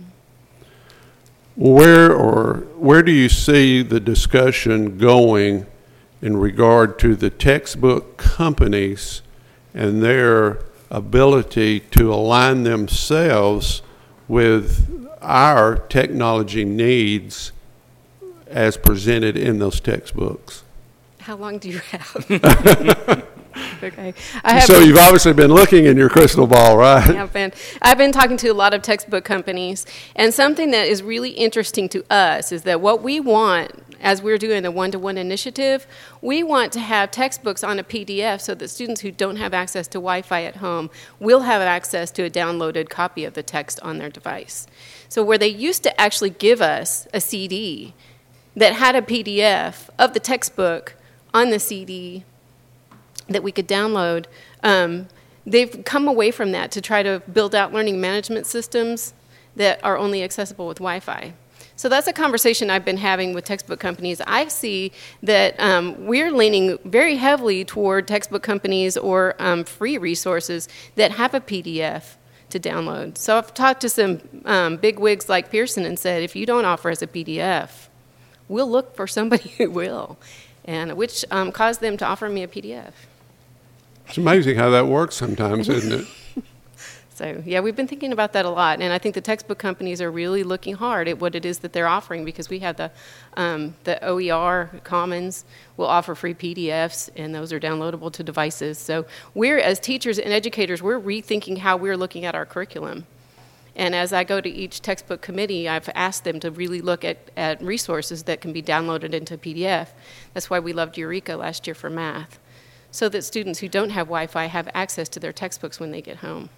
where or where do you see the discussion going in regard to the textbook companies and their ability to align themselves with our technology needs as presented in those textbooks? How long do you have? Okay. I have so been, you've obviously been looking in your crystal ball, right? I've been, I've been talking to a lot of textbook companies, and something that is really interesting to us is that what we want, as we're doing the one-to-one initiative, we want to have textbooks on a P D F so that students who don't have access to Wi-Fi at home will have access to a downloaded copy of the text on their device. So where they used to actually give us a C D that had a P D F of the textbook on the C D that we could download, um, they've come away from that to try to build out learning management systems that are only accessible with Wi-Fi. So that's a conversation I've been having with textbook companies. I see that um, we're leaning very heavily toward textbook companies or um, free resources that have a P D F to download. So I've talked to some um, big wigs like Pearson and said, if you don't offer us a P D F, we'll look for somebody who will, and which um, caused them to offer me a P D F. It's amazing how that works sometimes, isn't it? So, yeah, we've been thinking about that a lot, and I think the textbook companies are really looking hard at what it is that they're offering, because we have the um, the O E R Commons will offer free P D Fs, and those are downloadable to devices. So we're, as teachers and educators, we're rethinking how we're looking at our curriculum. And as I go to each textbook committee, I've asked them to really look at, at resources that can be downloaded into P D F. That's why we loved Eureka last year for math, so that students who don't have Wi-Fi have access to their textbooks when they get home.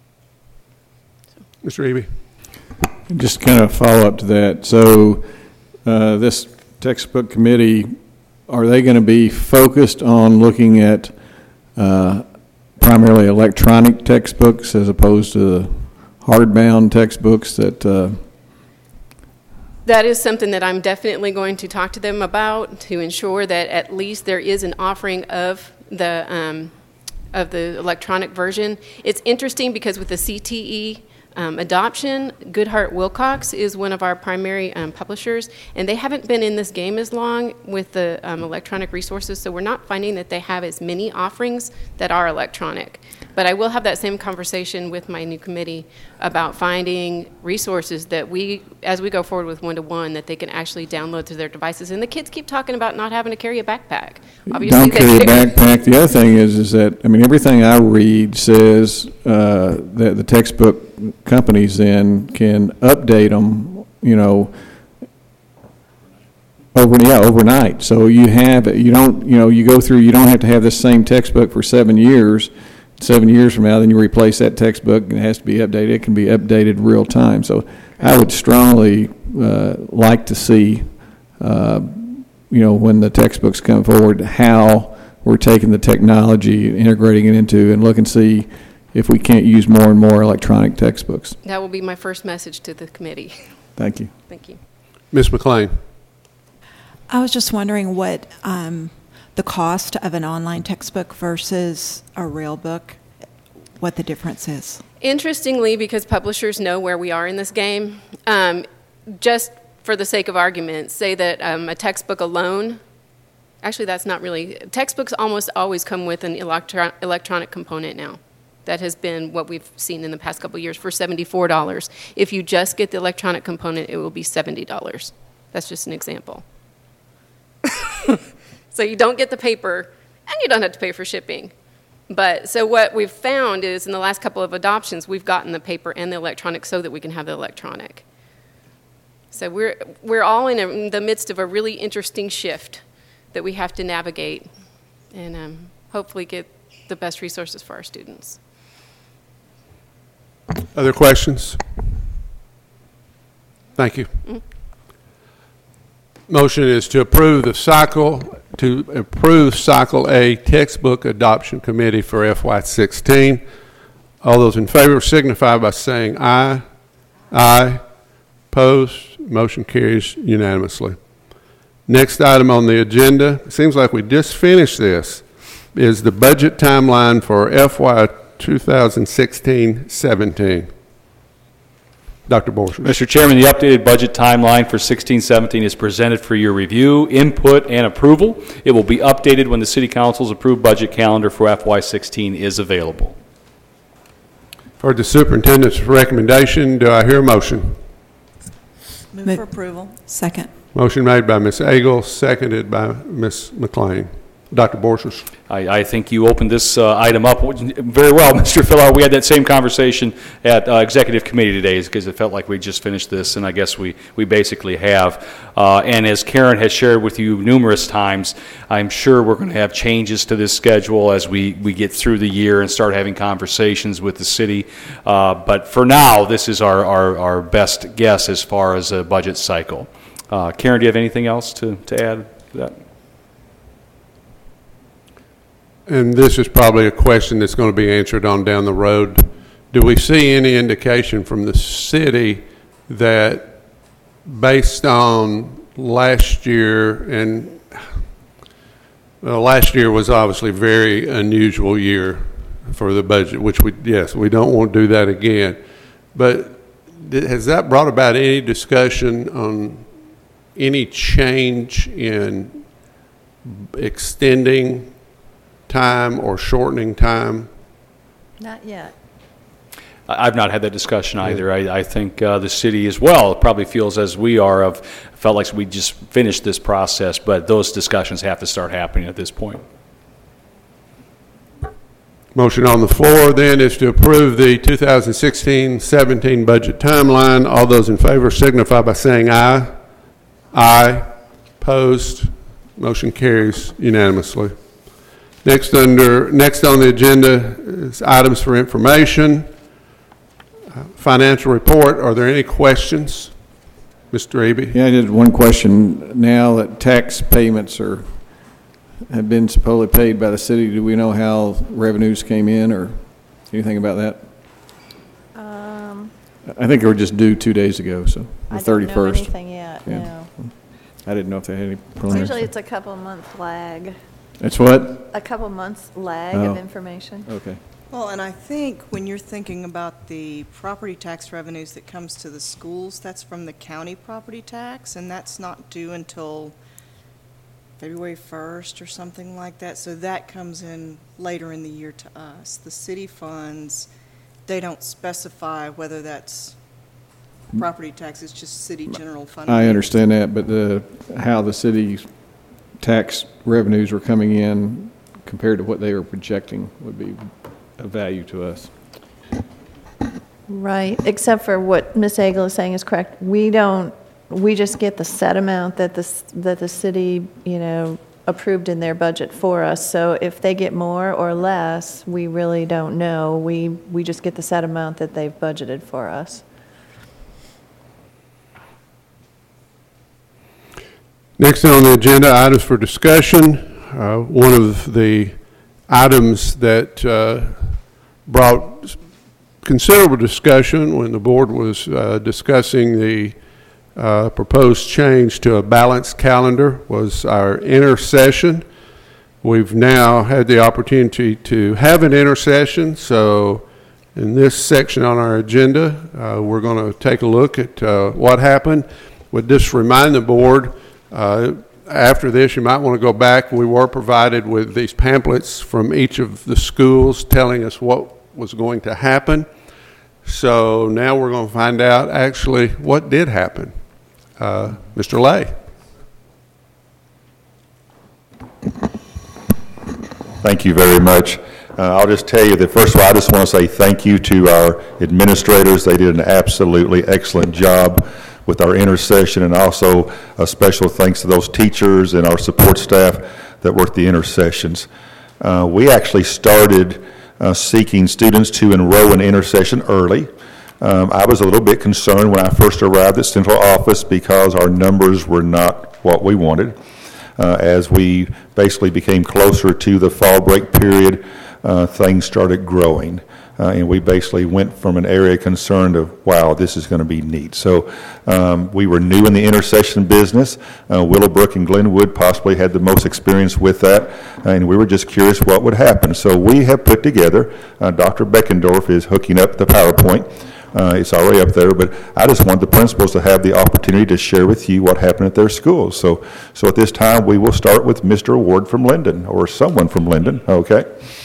So. Mister Eby. Just kind of follow up to that. So uh, this textbook committee, are they going to be focused on looking at uh, primarily electronic textbooks as opposed to hardbound textbooks that uh, That is something that I'm definitely going to talk to them about, to ensure that at least there is an offering of the um, of the electronic version. It's interesting because with the C T E um, adoption, Goodhart Wilcox is one of our primary um, publishers, and they haven't been in this game as long with the um, electronic resources, so we're not finding that they have as many offerings that are electronic. But I will have that same conversation with my new committee about finding resources that we, as we go forward with one-to-one, that they can actually download to their devices. And the kids keep talking about not having to carry a backpack. Obviously, don't carry a backpack. The other thing is, is that, I mean, everything I read says uh, that the textbook companies then can update them, you know, over, yeah, overnight. So you have, you don't, you know, you go through, you don't have to have this same textbook for seven years. Seven years from now, then you replace that textbook and it has to be updated. It can be updated real time. So I would strongly uh, like to see, uh, you know, when the textbooks come forward, how we're taking the technology, integrating it into, and look and see if we can't use more and more electronic textbooks. That will be my first message to the committee. Thank you. Thank you. Miz McLean. I was just wondering what um, the cost of an online textbook versus a real book, what the difference is. Interestingly, because publishers know where we are in this game, um, just for the sake of argument, say that um, a textbook alone, actually that's not really, textbooks almost always come with an electro- electronic component now. That has been what we've seen in the past couple of years for seventy-four dollars. If you just get the electronic component, it will be seventy dollars. That's just an example. So you don't get the paper, and you don't have to pay for shipping. But so what we've found is in the last couple of adoptions, we've gotten the paper and the electronic so that we can have the electronic. So we're we're all in, a, in the midst of a really interesting shift that we have to navigate and um, hopefully get the best resources for our students. Other questions? Thank you. Mm-hmm. Motion is to approve the cycle, to approve Cycle A Textbook Adoption Committee for F Y sixteen. All those in favor signify by saying aye. Aye. Opposed? Motion carries unanimously. Next item on the agenda, it seems like we just finished this, is the budget timeline for F Y twenty sixteen seventeen. Doctor Borchers. Mister Chairman, the updated budget timeline for sixteen seventeen is presented for your review, input, and approval. It will be updated when the City Council's approved budget calendar for F Y sixteen is available. For the superintendent's recommendation, do I hear a motion? Move for approval. Second. Motion made by Miz Agel, seconded by Miz McLean. Doctor Borchers. I, I think you opened this uh, item up very well, Mister Fillar. We had that same conversation at uh, Executive Committee today because it felt like we just finished this, and I guess we, we basically have. Uh, and as Karen has shared with you numerous times, I'm sure we're going to have changes to this schedule as we, we get through the year and start having conversations with the city. Uh, but for now, this is our, our, our best guess as far as a budget cycle. Uh, Karen, do you have anything else to, to add to that? And this is probably a question that's going to be answered on down the road. Do we see any indication from the city that based on last year, and well, last year was obviously a very unusual year for the budget, which we, yes, we don't want to do that again. But has that brought about any discussion on any change in extending time or shortening time? Not yet. I've not had that discussion either. I, I think uh, the city as well probably feels as we are of felt like we just finished this process, but those discussions have to start happening at this point. Motion on the floor then is to approve the two thousand sixteen seventeen budget timeline. All those in favor signify by saying aye. Aye. Opposed? Motion carries unanimously. Next under next on the agenda is items for information. Uh, financial report. Are there any questions? Mister Eby? Yeah, I did one question. Now that tax payments are have been supposedly paid by the city, do we know how revenues came in or anything about that? Um, I think they were just due two days ago, so the thirty-first. I don't know anything yet, yeah. no. I didn't know if they had any preliminary. Usually it's a couple month lag. It's what? A couple months lag oh. of information. Okay. Well, and I think when you're thinking about the property tax revenues that comes to the schools, that's from the county property tax, and that's not due until February first or something like that. So that comes in later in the year to us. The city funds, they don't specify whether that's property tax, it's just city general fund. I understand that, but the, how the city's tax revenues were coming in compared to what they were projecting would be of value to us. Right, except for what Miz Agel is saying is correct. We don't, we just get the set amount that the, that the city, you know, approved in their budget for us. So if they get more or less, we really don't know. We, we just get the set amount that they've budgeted for us. Next on the agenda, items for discussion. Uh, one of the items that uh, brought considerable discussion when the board was uh, discussing the uh, proposed change to a balanced calendar was our intercession. We've now had the opportunity to have an intercession, so in this section on our agenda, uh, we're going to take a look at uh, what happened. Would just remind the board, Uh, after this, you might want to go back. We were provided with these pamphlets from each of the schools telling us what was going to happen. So now we're going to find out actually what did happen. Uh, Mister Lay. Thank you very much. Uh, I'll just tell you that, first of all, I just want to say thank you to our administrators. They did an absolutely excellent job with our intercession, and also a special thanks to those teachers and our support staff that worked the intercessions. Uh, we actually started uh, seeking students to enroll in intercession early. Um, I was a little bit concerned when I first arrived at central office because our numbers were not what we wanted. Uh, as we basically became closer to the fall break period, uh, things started growing. Uh, and we basically went from an area concerned of, wow, this is going to be neat. So um, we were new in the intersection business. Uh, Willowbrook and Glenwood possibly had the most experience with that, and we were just curious what would happen. So we have put together, uh, Doctor Beckendorf is hooking up the PowerPoint. Uh, it's already up there, but I just want the principals to have the opportunity to share with you what happened at their schools. So, so at this time, we will start with Mister Ward from Linden, or someone from Linden, okay?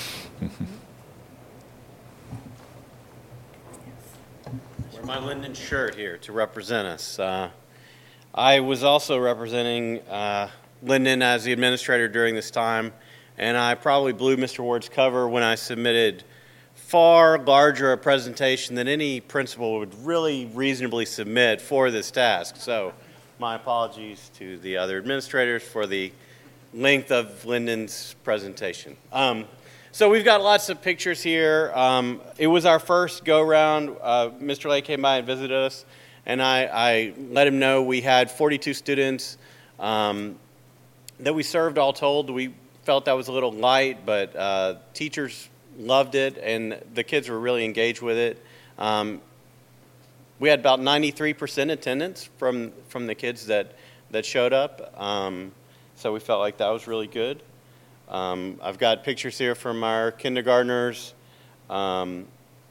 My Linden shirt here to represent us. Uh, I was also representing uh, Linden as the administrator during this time, and I probably blew Mister Ward's cover when I submitted far larger a presentation than any principal would really reasonably submit for this task. So my apologies to the other administrators for the length of Linden's presentation. Um, So we've got lots of pictures here. Um, it was our first go-round. Uh, Mister Lay came by and visited us, and I, I let him know we had forty-two students um, that we served all told. We felt that was a little light, but uh, teachers loved it, and the kids were really engaged with it. Um, we had about ninety-three percent attendance from, from the kids that, that showed up, um, so we felt like that was really good. Um, I've got pictures here from our kindergartners, um,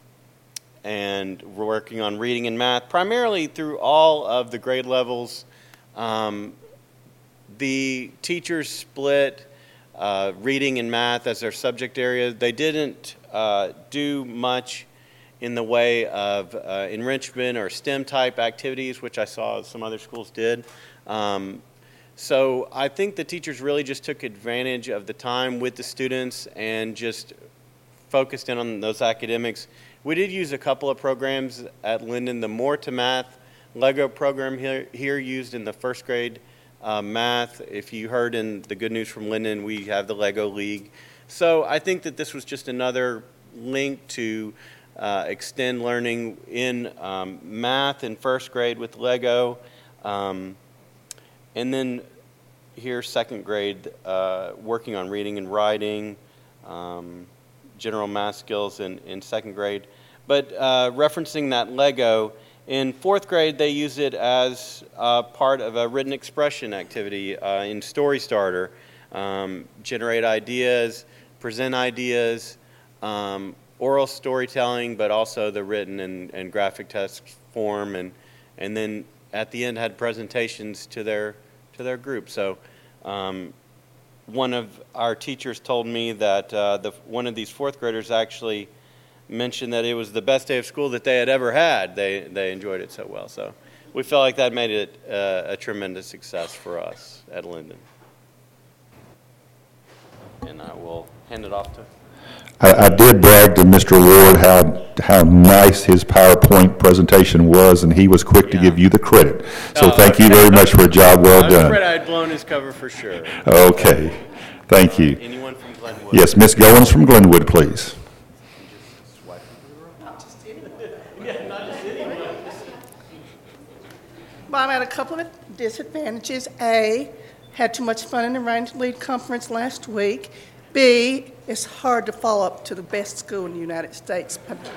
and we're working on reading and math, primarily through all of the grade levels. Um, the teachers split uh, reading and math as their subject area. They didn't uh, do much in the way of uh, enrichment or STEM type activities, which I saw some other schools did. Um, So I think the teachers really just took advantage of the time with the students and just focused in on those academics. We did use a couple of programs at Linden. The More to Math Lego program here, here used in the first grade uh, math. If you heard in the Good News from Linden, we have the Lego League. So I think that this was just another link to uh, extend learning in um, math in first grade with Lego. Um, And then here, second grade, uh, working on reading and writing, um, general math skills in, in second grade. But uh, referencing that Lego, in fourth grade, they use it as uh, part of a written expression activity uh, in Story Starter. Um, generate ideas, present ideas, um, oral storytelling, but also the written and, and graphic text form, and, and then at the end had presentations to their to their group. So um, one of our teachers told me that uh, the one of these fourth graders actually mentioned that it was the best day of school that they had ever had. They they enjoyed it so well. So we felt like that made it uh, a tremendous success for us at Linden. And I will hand it off to I, I did brag to Mister Ward how how nice his PowerPoint presentation was, and he was quick yeah. to give you the credit. So oh, thank you very much for a job well I done. I'm afraid I had blown his cover for sure. Okay, thank you. Anyone from Glenwood? Yes, Miss Goins from Glenwood, please. Mom had a couple of disadvantages. A, had too much fun in the Rhine League Conference last week. B, it's hard to follow up to the best school in the United States.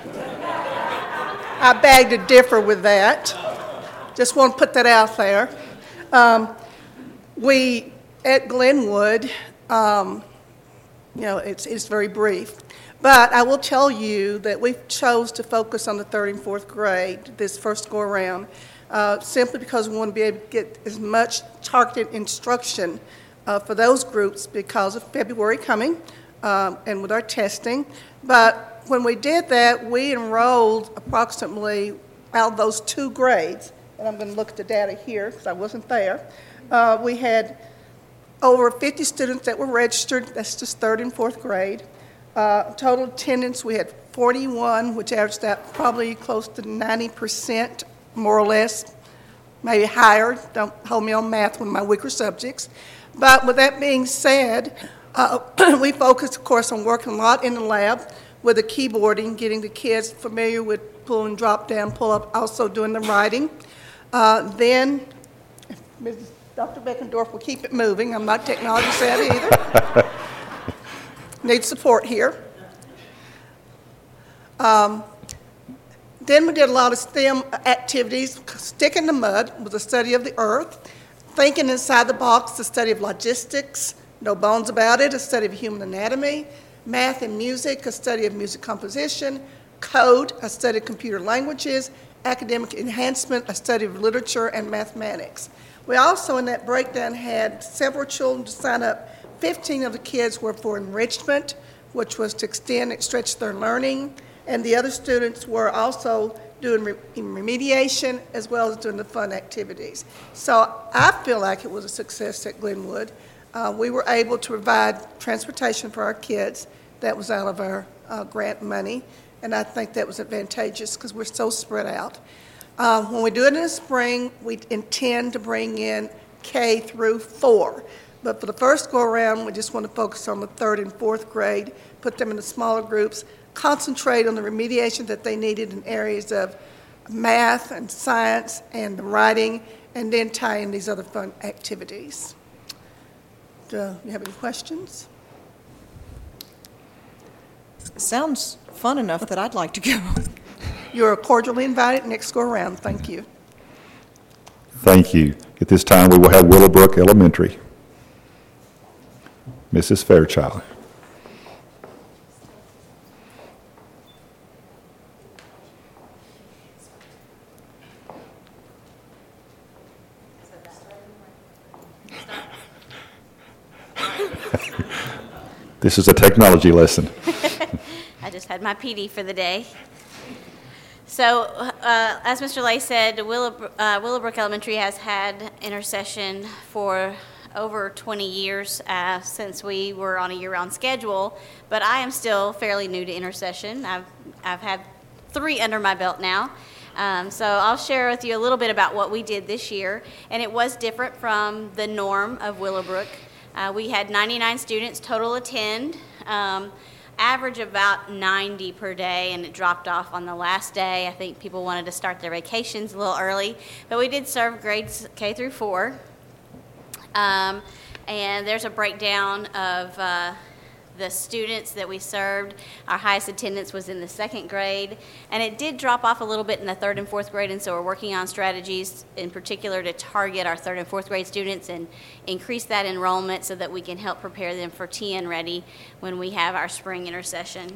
I beg to differ with that. Just want to put that out there. Um, we, at Glenwood, um, you know, it's, it's very brief. But I will tell you that we chose to focus on the third and fourth grade this first go around, uh, simply because we want to be able to get as much targeted instruction Uh, for those groups because of February coming um, and with our testing. But when we did that, we enrolled approximately out of those two grades, and I'm going to look at the data here because I wasn't there, uh, we had over fifty students that were registered. That's just third and fourth grade. Uh, total attendance, we had forty-one, which averaged out probably close to ninety percent, more or less, maybe higher. Don't hold me on math with my weaker subjects. But with that being said, uh, we focused, of course, on working a lot in the lab with the keyboarding, getting the kids familiar with pull and drop down, pull up, also doing the writing. Uh, then, Missus Doctor Beckendorf will keep it moving. I'm not technology savvy either. Need support here. Um, then we did a lot of STEM activities. Stick in the Mud was a study of the earth. Thinking Inside the Box, the study of logistics. No Bones About It, a study of human anatomy. Math and Music, a study of music composition. Code, a study of computer languages. Academic Enhancement, a study of literature and mathematics. We also, in that breakdown, had several children to sign up. fifteen of the kids were for enrichment, which was to extend and stretch their learning, and the other students were also doing re- remediation as well as doing the fun activities. So I feel like it was a success at Glenwood. Uh, we were able to provide transportation for our kids. That was out of our uh, grant money, and I think that was advantageous because we're so spread out. Uh, when we do it in the spring, we intend to bring in K through four. But for the first go-around, we just want to focus on the third and fourth grade, put them in the smaller groups, concentrate on the remediation that they needed in areas of math and science and the writing, and then tie in these other fun activities. Do you have any questions? Sounds fun enough that I'd like to go. You're cordially invited next go-around. Thank you. Thank you. At this time, we will have Willowbrook Elementary. Missus Fairchild. This is a technology lesson. I just had my P D for the day. So, uh, as Mister Lay said, Willow, uh, Willowbrook Elementary has had intercession for over twenty years uh, since we were on a year-round schedule, but I am still fairly new to intercession. I've, I've had three under my belt now. Um, so I'll share with you a little bit about what we did this year, and it was different from the norm of Willowbrook. Uh, we had ninety-nine students total attend, um, average about ninety per day, and it dropped off on the last day. I think people wanted to start their vacations a little early, but we did serve grades K through four. Um, and there's a breakdown of uh, the students that we served. Our highest attendance was in the second grade, and it did drop off a little bit in the third and fourth grade, and so we're working on strategies in particular to target our third and fourth grade students and increase that enrollment so that we can help prepare them for T N ready when we have our spring intercession.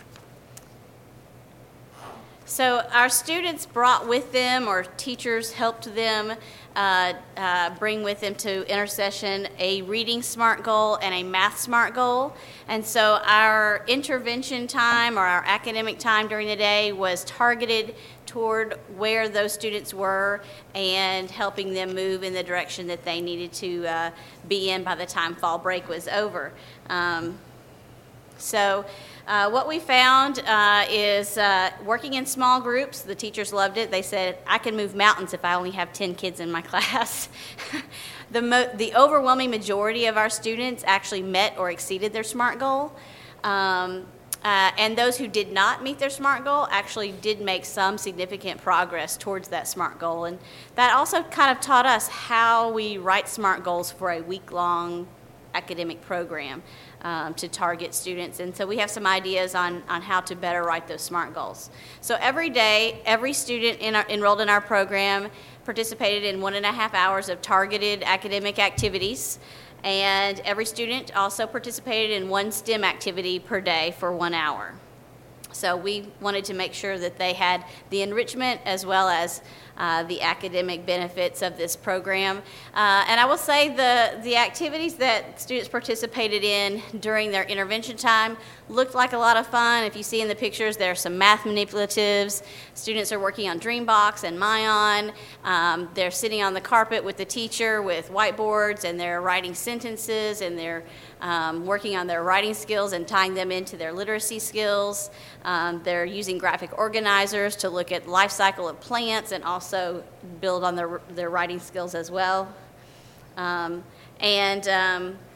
So our students brought with them, or teachers helped them uh, uh, bring with them to intercession a reading SMART goal and a math SMART goal. And so our intervention time, or our academic time during the day, was targeted toward where those students were and helping them move in the direction that they needed to uh, be in by the time fall break was over. Um, so Uh, what we found uh, is uh, working in small groups. The teachers loved it. They said, I can move mountains if I only have ten kids in my class. the, mo- the overwhelming majority of our students actually met or exceeded their SMART goal. Um, uh, and those who did not meet their SMART goal actually did make some significant progress towards that SMART goal. And that also kind of taught us how we write SMART goals for a week-long academic program. Um, to target students. And so we have some ideas on, on how to better write those SMART goals. So every day, every student in our, enrolled in our program participated in one and a half hours of targeted academic activities. And every student also participated in one STEM activity per day for one hour. So we wanted to make sure that they had the enrichment as well as uh, the academic benefits of this program. Uh, and I will say the, the activities that students participated in during their intervention time looked like a lot of fun. If you see in the pictures, there are some math manipulatives. Students are working on Dreambox and Mayan. Um, they're sitting on the carpet with the teacher with whiteboards, and they're writing sentences, and they're um, working on their writing skills and tying them into their literacy skills. Um, they're using graphic organizers to look at life cycle of plants and also build on their, their writing skills as well. Um, and um,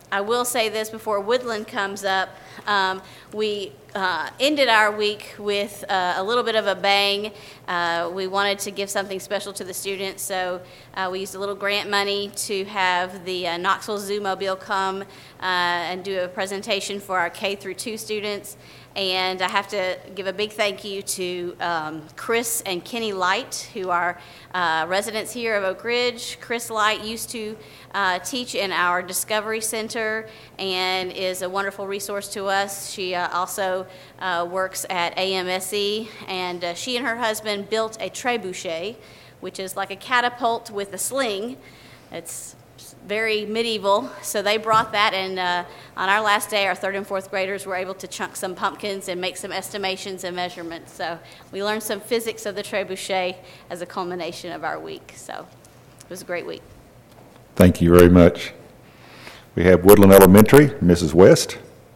I will say this before Woodland comes up. Um, we uh, ended our week with uh, a little bit of a bang. Uh, we wanted to give something special to the students, so uh, we used a little grant money to have the uh, Knoxville Zoo Mobile come uh, and do a presentation for our K through two students. And I have to give a big thank you to um, Chris and Kenny Light, who are uh, residents here of Oak Ridge. Chris Light used to uh, teach in our Discovery Center and is a wonderful resource to us. She uh, also uh, works at A M S E, and uh, she and her husband built a trebuchet, which is like a catapult with a sling. It's very medieval, so they brought that, and uh, on our last day, our third and fourth graders were able to chunk some pumpkins and make some estimations and measurements. So we learned some physics of the trebuchet as a culmination of our week. So it was a great week. Thank you very much. We have Woodland Elementary, Missus West.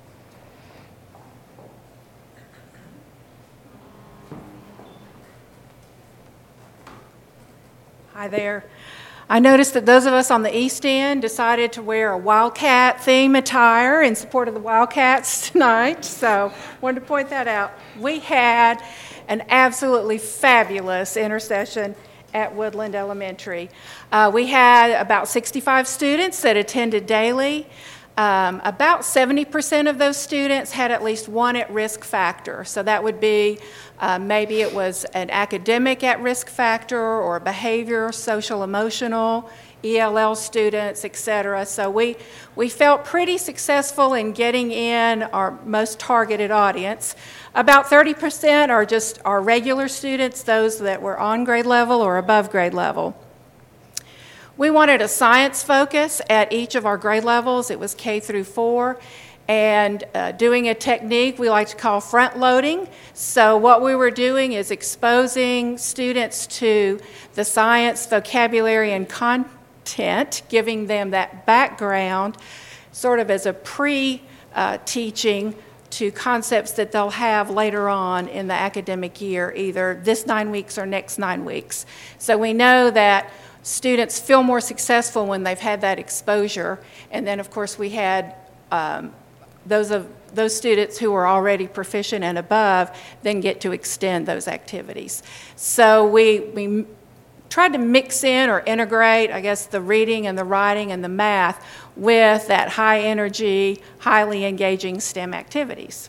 Hi there. I noticed that those of us on the East End decided to wear a Wildcat theme attire in support of the Wildcats tonight, so wanted to point that out. We had an absolutely fabulous intercession at Woodland Elementary. Uh, we had about sixty-five students that attended daily. Um, about seventy percent of those students had at least one at-risk factor. So that would be uh, maybe it was an academic at-risk factor or behavior, social, emotional, E L L students, et cetera. So we, we felt pretty successful in getting in our most targeted audience. About thirty percent are just our regular students, those that were on grade level or above grade level. We wanted a science focus at each of our grade levels. It was K through four, and uh, doing a technique we like to call front loading. So what we were doing is exposing students to the science, vocabulary, and content, giving them that background sort of as a pre-teaching to concepts that they'll have later on in the academic year, either this nine weeks or next nine weeks. So we know that students feel more successful when they've had that exposure. And then, of course, we had um, those of those students who are already proficient and above then get to extend those activities. So we, we tried to mix in or integrate, I guess, the reading and the writing and the math with that high energy, highly engaging STEM activities.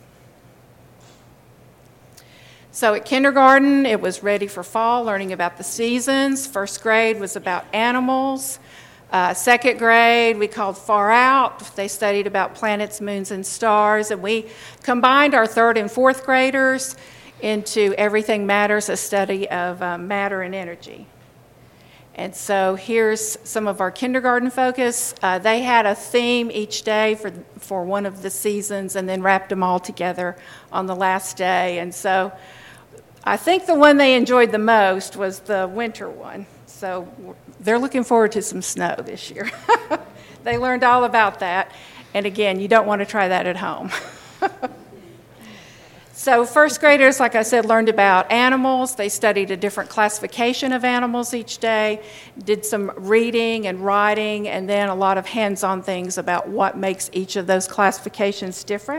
So at kindergarten, it was ready for fall, learning about the seasons. First grade was about animals. Uh, second grade, we called Far Out. They studied about planets, moons, and stars. And we combined our third and fourth graders into Everything Matters, a study of uh, matter and energy. And so here's some of our kindergarten focus. Uh, they had a theme each day for, for one of the seasons and then wrapped them all together on the last day. And so I think the one they enjoyed the most was the winter one. So they're looking forward to some snow this year. They learned all about that. And again, you don't want to try that at home. So first graders, like I said, learned about animals. They studied a different classification of animals each day, did some reading and writing, and then a lot of hands-on things about what makes each of those classifications different.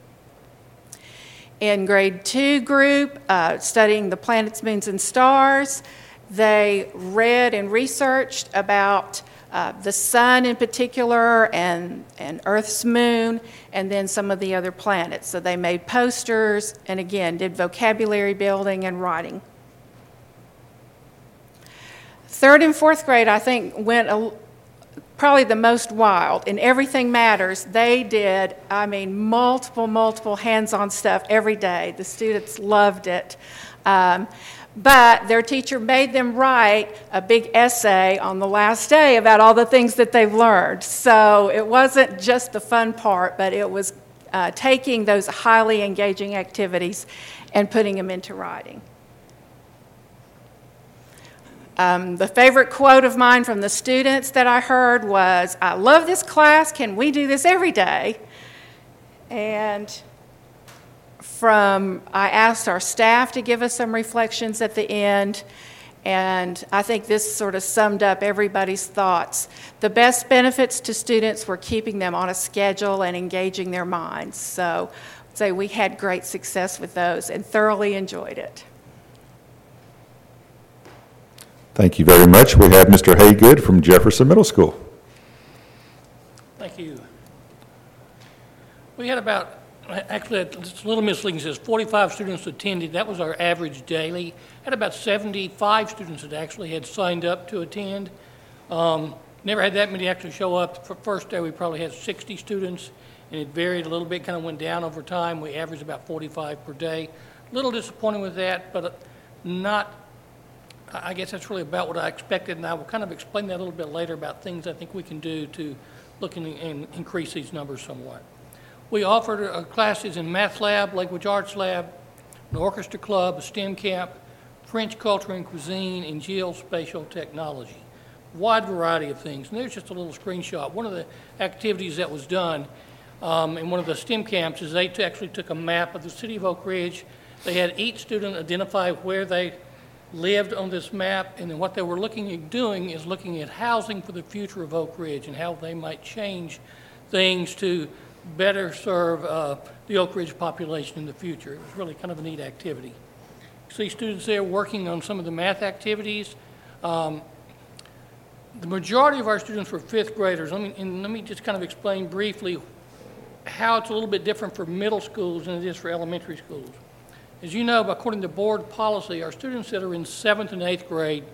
In grade two group, uh, studying the planets, moons, and stars, they read and researched about uh, the sun in particular and, and Earth's moon, and then some of the other planets. So they made posters and, again, did vocabulary building and writing. Third and fourth grade, I think, went a, probably the most wild. In Everything Matters, they did, I mean, multiple, multiple hands-on stuff every day. The students loved it. Um, but their teacher made them write a big essay on the last day about all the things that they've learned. So it wasn't just the fun part, but it was uh, taking those highly engaging activities and putting them into writing. Um, the favorite quote of mine from the students that I heard was, "I love this class, can we do this every day?" And from, I asked our staff to give us some reflections at the end, And I think this sort of summed up everybody's thoughts. The best benefits to students were keeping them on a schedule and engaging their minds. So I'd say we had great success with those and thoroughly enjoyed it. Thank you very much. We have Mister Haygood from Jefferson Middle School. Thank you. We had about, actually, it's a little misleading, it says forty-five students attended. That was our average daily. Had about seventy-five students that actually had signed up to attend. Um, never had that many actually show up. For first day, we probably had sixty students, and it varied a little bit, kind of went down over time. We averaged about forty-five per day. A little disappointed with that, but not, I guess that's really about what I expected, and I will kind of explain that a little bit later about things I think we can do to look and, and increase these numbers somewhat. We offered uh, classes in math lab, language arts lab, an orchestra club, a STEM camp, French culture and cuisine, and geospatial technology. Wide variety of things. And there's just a little screenshot. One of the activities that was done um, in one of the STEM camps is they t- actually took a map of the city of Oak Ridge. They had each student identify where they lived on this map, and then what they were looking at doing is looking at housing for the future of Oak Ridge and how they might change things to better serve uh, the Oak Ridge population in the future. It was really kind of a neat activity. You see students there working on some of the math activities. Um, the majority of our students were fifth graders. Let me, and let me just kind of explain briefly how it's a little bit different for middle schools than it is for elementary schools. As you know, according to board policy, our students that are in seventh and eighth grade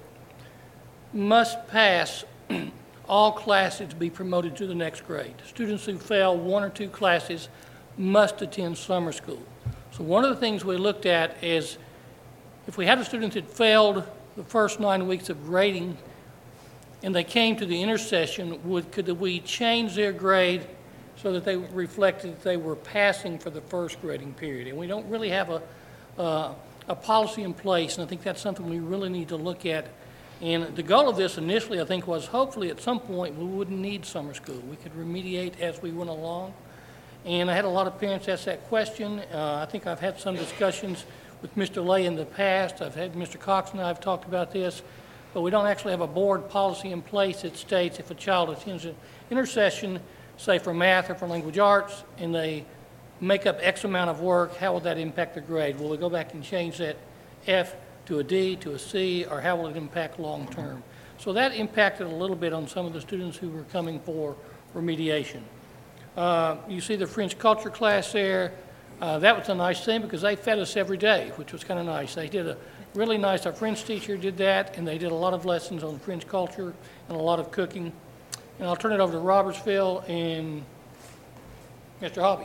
must pass all classes to be promoted to the next grade. Students who fail one or two classes must attend summer school. So one of the things we looked at is if we had a student that failed the first nine weeks of grading and they came to the intersession, would, could we change their grade so that they reflected that they were passing for the first grading period? And we don't really have a Uh, a policy in place, and I think that's something we really need to look at. And the goal of this initially, I think, was hopefully at some point we wouldn't need summer school. We could remediate as we went along. And I had a lot of parents ask that question. Uh, I think I've had some discussions with Mister Lay in the past. I've had Mister Cox and I have talked about this, but we don't actually have a board policy in place that states if a child attends an intercession, say for math or for language arts, and they make up X amount of work, how will that impact their grade? Will we go back and change that F to a D, to a C, or how will it impact long term? So that impacted a little bit on some of the students who were coming for remediation. Uh, you see the French culture class there. Uh, that was a nice thing because they fed us every day, which was kind of nice. They did a really nice, our French teacher did that, and they did a lot of lessons on French culture and a lot of cooking. And I'll turn it over to Robertsville and Mister Hobby.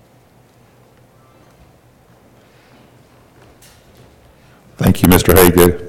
Thank you, Mister Haygood.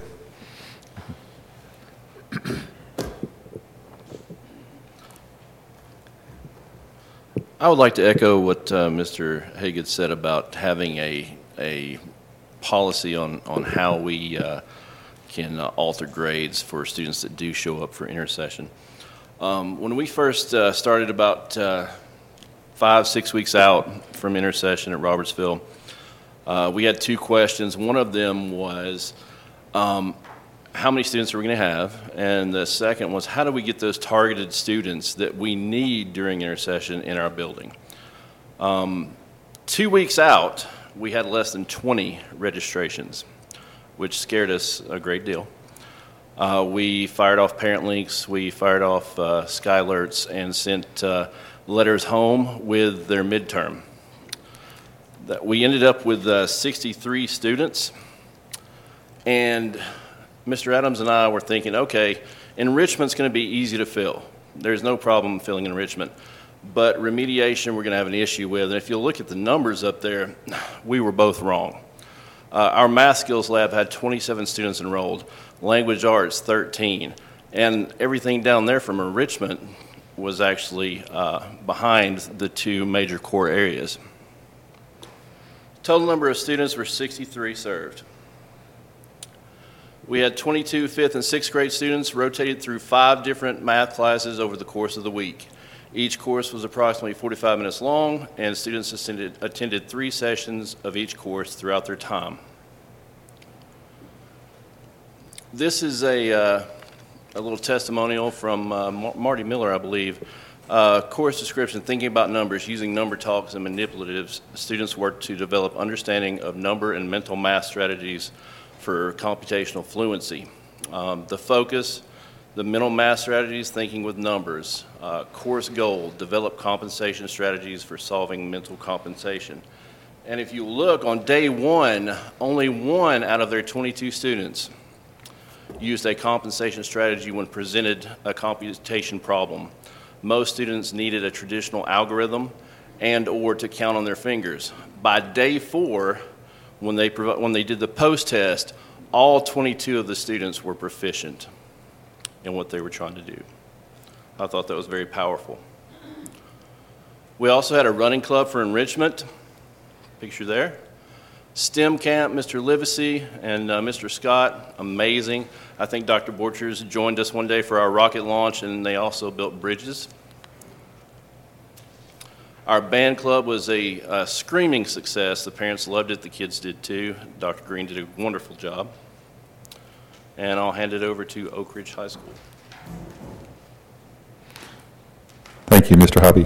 I would like to echo what uh, Mister Haygood said about having a, a policy on, on how we uh, can uh, alter grades for students that do show up for intercession. Um, when we first uh, started about uh, five, six weeks out from intercession at Robertsville, Uh, we had two questions. One of them was, um, how many students are we going to have? And the second was, how do we get those targeted students that we need during intercession in our building? Um, two weeks out, we had less than twenty registrations, which scared us a great deal. Uh, we fired off parent links, we fired off uh, Sky Alerts, and sent uh, letters home with their midterm. That we ended up with uh, sixty-three students, and Mister Adams and I were thinking, okay, enrichment's going to be easy to fill. There's no problem filling enrichment, but remediation we're going to have an issue with. And if you look at the numbers up there, we were both wrong. Uh, our math skills lab had twenty-seven students enrolled, language arts thirteen, and everything down there from enrichment was actually uh, behind the two major core areas. Total number of students were sixty-three served. We had twenty-two fifth and sixth grade students rotated through five different math classes over the course of the week. Each course was approximately forty-five minutes long, and students attended, attended three sessions of each course throughout their time. This is a, uh, a little testimonial from uh, Mar- Marty Miller, I believe. Uh, course description, thinking about numbers, using number talks and manipulatives. Students work to develop understanding of number and mental math strategies for computational fluency. Um, the focus, the mental math strategies, thinking with numbers. Uh, course goal, develop compensation strategies for solving mental compensation. And if you look on day one, only one out of their twenty-two students used a compensation strategy when presented a computation problem. Most students needed a traditional algorithm and or to count on their fingers. By day four, when they, when they did the post-test, all twenty-two of the students were proficient in what they were trying to do. I thought that was very powerful. We also had a running club for enrichment. Picture there. STEM camp, Mister Livesey and uh, Mister Scott, amazing. I think Doctor Borchers joined us one day for our rocket launch, and they also built bridges. Our band club was a, a screaming success. The parents loved it, the kids did too. Doctor Green did a wonderful job. And I'll hand it over to Oak Ridge High School. Thank you, Mister Hobby.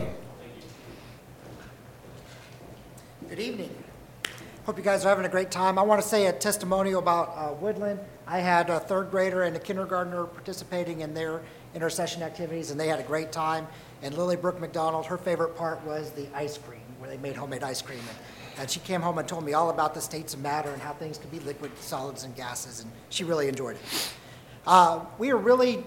Good evening. Hope you guys are having a great time. I want to say a testimonial about uh, Woodland. I had a third grader and a kindergartner participating in their intercession activities, and they had a great time. And Lily Brooke McDonald, her favorite part was the ice cream, where they made homemade ice cream. And, and she came home and told me all about the states of matter and how things could be liquid, solids, and gases, and she really enjoyed it. Uh, we are really,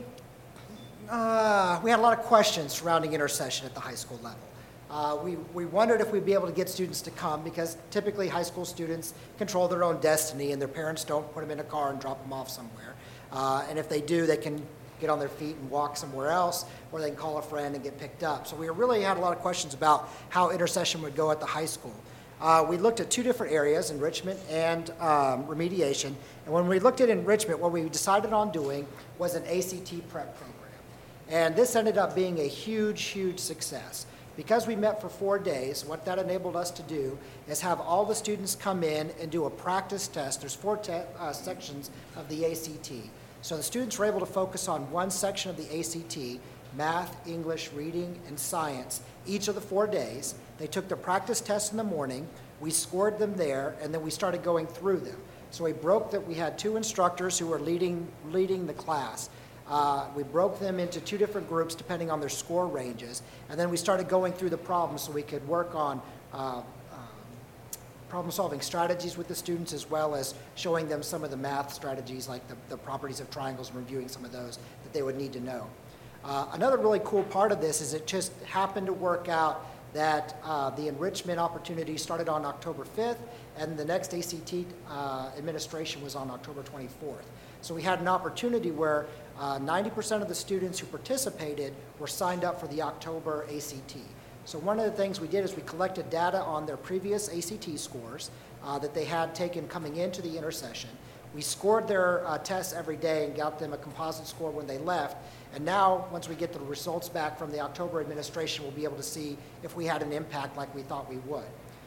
uh, we had a lot of questions surrounding intercession at the high school level. Uh, we, we wondered if we'd be able to get students to come, because typically high school students control their own destiny and their parents don't put them in a car and drop them off somewhere. Uh, and if they do, they can get on their feet and walk somewhere else, or they can call a friend and get picked up. So we really had a lot of questions about how intercession would go at the high school. Uh, we looked at two different areas, enrichment and um, remediation. And when we looked at enrichment, what we decided on doing was an A C T prep program. And this ended up being a huge, huge success. Because we met for four days, what that enabled us to do is have all the students come in and do a practice test. There's four te uh, sections of the A C T. So the students were able to focus on one section of the A C T, math, English, reading, and science, each of the four days. They took the practice test in the morning, we scored them there, and then we started going through them. So we broke that, we had two instructors who were leading, leading the class. Uh, we broke them into two different groups depending on their score ranges, and then we started going through the problems so we could work on uh, uh, problem-solving strategies with the students, as well as showing them some of the math strategies, like the, the properties of triangles, and reviewing some of those that they would need to know. Uh, another really cool part of this is it just happened to work out that uh, the enrichment opportunity started on October fifth, and the next A C T uh, administration was on October twenty-fourth. So we had an opportunity where uh, ninety percent of the students who participated were signed up for the October A C T. So one of the things we did is we collected data on their previous A C T scores uh, that they had taken coming into the intercession. We scored their uh, tests every day and got them a composite score when they left. And now, once we get the results back from the October administration, we'll be able to see if we had an impact like we thought we would.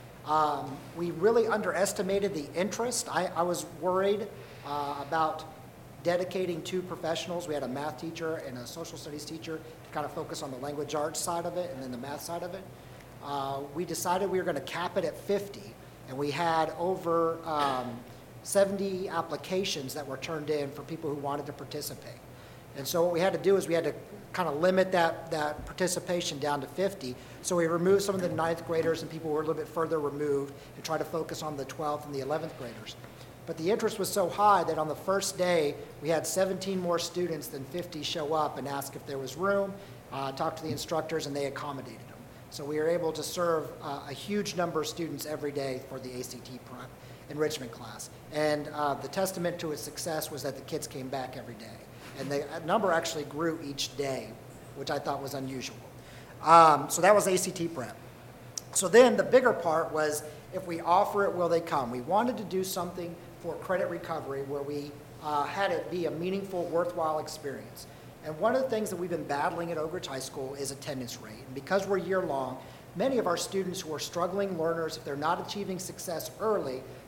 Um, we really underestimated the interest. I, I was worried uh, about dedicating two professionals. We had a math teacher and a social studies teacher to kind of focus on the language arts side of it and then the math side of it. Uh, we decided we were going to cap it at fifty, and we had over um, seventy applications that were turned in for people who wanted to participate. And so what we had to do is we had to kind of limit that, that participation down to fifty. So we removed some of the ninth graders and people who were a little bit further removed and tried to focus on the twelfth and the eleventh graders. But the interest was so high that on the first day, we had seventeen more students than fifty show up and ask if there was room, uh, talk to the instructors, and they accommodated them. So we were able to serve uh, a huge number of students every day for the A C T prep enrichment class. And uh, the testament to its success was that the kids came back every day. And the number actually grew each day, which I thought was unusual. Um, so that was A C T prep. So then the bigger part was, if we offer it, will they come? We wanted to do something for credit recovery where we uh, had it be a meaningful, worthwhile experience. And one of the things that we've been battling at Oak Ridge High School is attendance rate. And because we're year-long, many of our students who are struggling learners, if they're not achieving success early,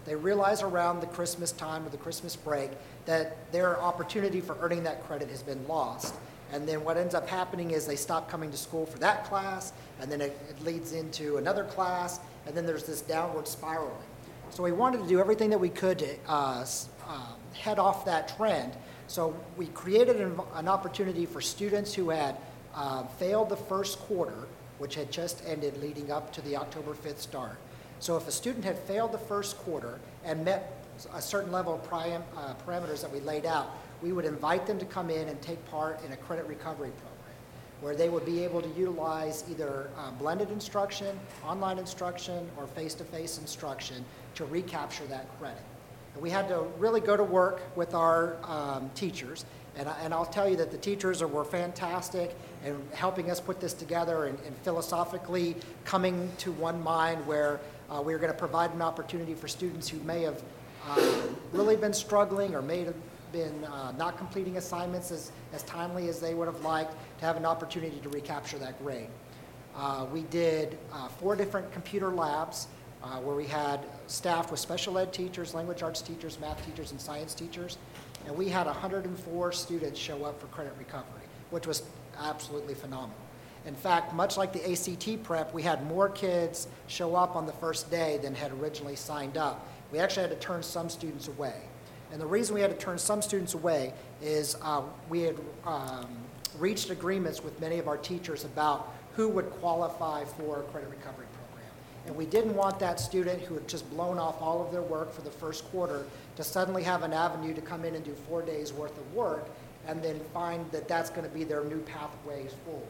they realize around the Christmas time or the Christmas break that their opportunity for earning that credit has been lost. And then what ends up happening is they stop coming to school for that class, and then it, it leads into another class, and then there's this downward spiraling. So we wanted to do everything that we could to uh, uh, head off that trend. So we created an, an opportunity for students who had uh, failed the first quarter, which had just ended leading up to the October fifth start. So if a student had failed the first quarter and met a certain level of prim, uh, parameters that we laid out, we would invite them to come in and take part in a credit recovery program where they would be able to utilize either uh, blended instruction, online instruction, or face-to-face instruction to recapture that credit. And we had to really go to work with our um, teachers, and, I, and I'll tell you that the teachers are, were fantastic in helping us put this together and, and philosophically coming to one mind where uh, we were going to provide an opportunity for students who may have uh, really been struggling or may have been uh, not completing assignments as, as timely as they would have liked to have an opportunity to recapture that grade. Uh, we did uh, four different computer labs uh, where we had staffed with special ed teachers, language arts teachers, math teachers, and science teachers. And we had one hundred four students show up for credit recovery, which was absolutely phenomenal. In fact, much like the A C T prep, we had more kids show up on the first day than had originally signed up. We actually had to turn some students away. And the reason we had to turn some students away is uh, we had um, reached agreements with many of our teachers about who would qualify for a credit recovery program. And we didn't want that student who had just blown off all of their work for the first quarter to suddenly have an avenue to come in and do four days worth of work and then find that that's going to be their new pathways forward.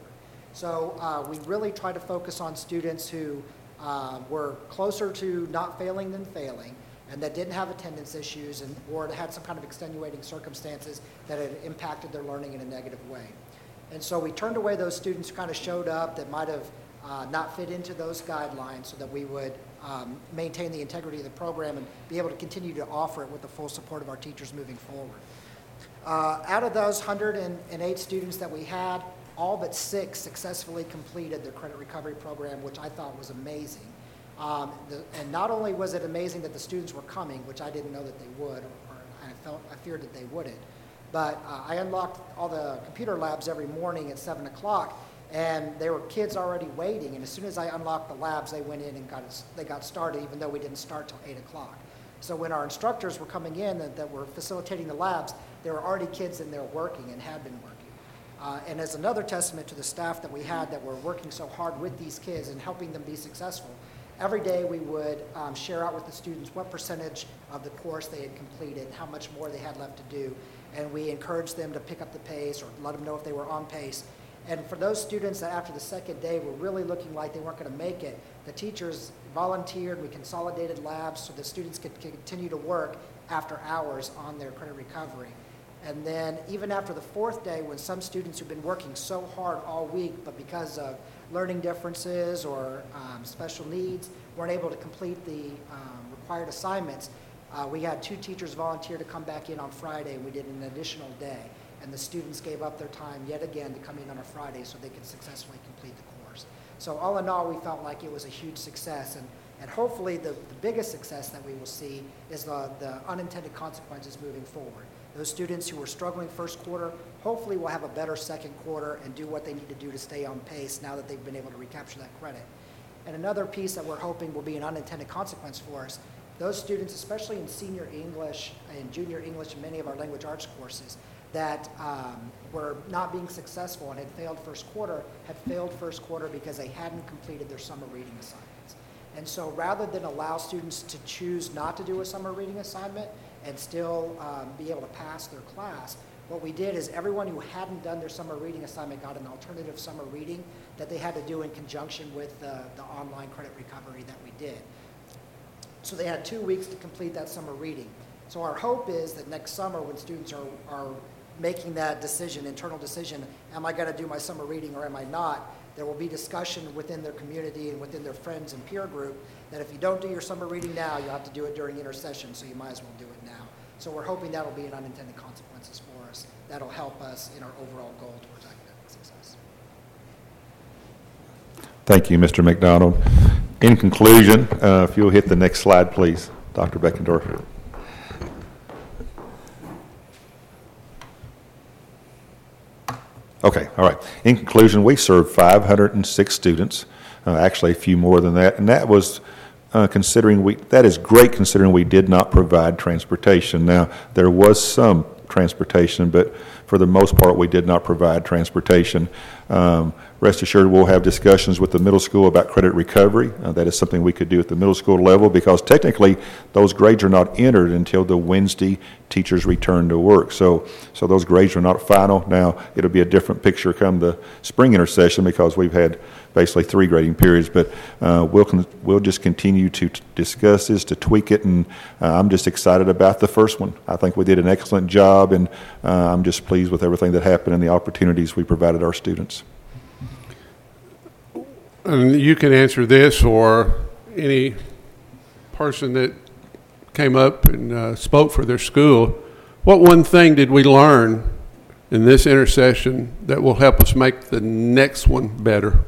So uh, we really try to focus on students who uh, were closer to not failing than failing, and that didn't have attendance issues and or had some kind of extenuating circumstances that had impacted their learning in a negative way. And so we turned away those students who kind of showed up that might have uh, not fit into those guidelines so that we would um, maintain the integrity of the program and be able to continue to offer it with the full support of our teachers moving forward. Uh, out of those one hundred eight students that we had, all but six successfully completed their credit recovery program, which I thought was amazing. Um, the, and not only was it amazing that the students were coming, which I didn't know that they would, or, or I felt I feared that they wouldn't, but uh, I unlocked all the computer labs every morning at seven o'clock, and there were kids already waiting. And as soon as I unlocked the labs, they went in and got it, they got started, even though we didn't start till eight o'clock. So when our instructors were coming in that, that were facilitating the labs, there were already kids in there working and had been working. Uh, and as another testament to the staff that we had that were working so hard with these kids and helping them be successful, every day we would um, share out with the students what percentage of the course they had completed, how much more they had left to do, and we encouraged them to pick up the pace or let them know if they were on pace. And for those students that after the second day were really looking like they weren't going to make it, the teachers volunteered, we consolidated labs so the students could continue to work after hours on their credit recovery. And then even after the fourth day, when some students who've been working so hard all week, but because of learning differences or um, special needs, weren't able to complete the um, required assignments, uh, we had two teachers volunteer to come back in on Friday, and we did an additional day. And the students gave up their time yet again to come in on a Friday so they could successfully complete the course. So all in all, we felt like it was a huge success. And, and hopefully the, the biggest success that we will see is the, the unintended consequences moving forward. Those students who were struggling first quarter hopefully will have a better second quarter and do what they need to do to stay on pace now that they've been able to recapture that credit. And another piece that we're hoping will be an unintended consequence for us, those students, especially in senior English and junior English and many of our language arts courses, that um, were not being successful and had failed first quarter, had failed first quarter because they hadn't completed their summer reading assignments. And so rather than allow students to choose not to do a summer reading assignment and still um, be able to pass their class, what we did is everyone who hadn't done their summer reading assignment got an alternative summer reading that they had to do in conjunction with the, the online credit recovery that we did. So they had two weeks to complete that summer reading. So our hope is that next summer when students are, are making that decision, internal decision, am I going to do my summer reading or am I not, there will be discussion within their community and within their friends and peer group that if you don't do your summer reading now, you'll have to do it during intercession, so you might as well do it now. So we're hoping that'll be an unintended consequences for us. That'll help us in our overall goal towards academic success. Thank you, Mister McDonald. In conclusion, uh, if you'll hit the next slide, please, Doctor Beckendorf. Okay, all right. In conclusion, we served five hundred six students, uh, actually a few more than that, and that was uh, considering we, that is great considering we did not provide transportation. Now, there was some transportation, but for the most part, we did not provide transportation. Um, rest assured, we'll have discussions with the middle school about credit recovery. Uh, that is something we could do at the middle school level because technically those grades are not entered until the Wednesday teachers return to work. So, so those grades are not final. Now, it'll be a different picture come the spring intersession because we've had basically three grading periods, but uh, we'll, con we'll just continue to t discuss this, to tweak it, and uh, I'm just excited about the first one. I think we did an excellent job, and uh, I'm just pleased with everything that happened and the opportunities we provided our students. And you can answer this, or any person that came up and uh, spoke for their school. What one thing did we learn in this intercession that will help us make the next one better?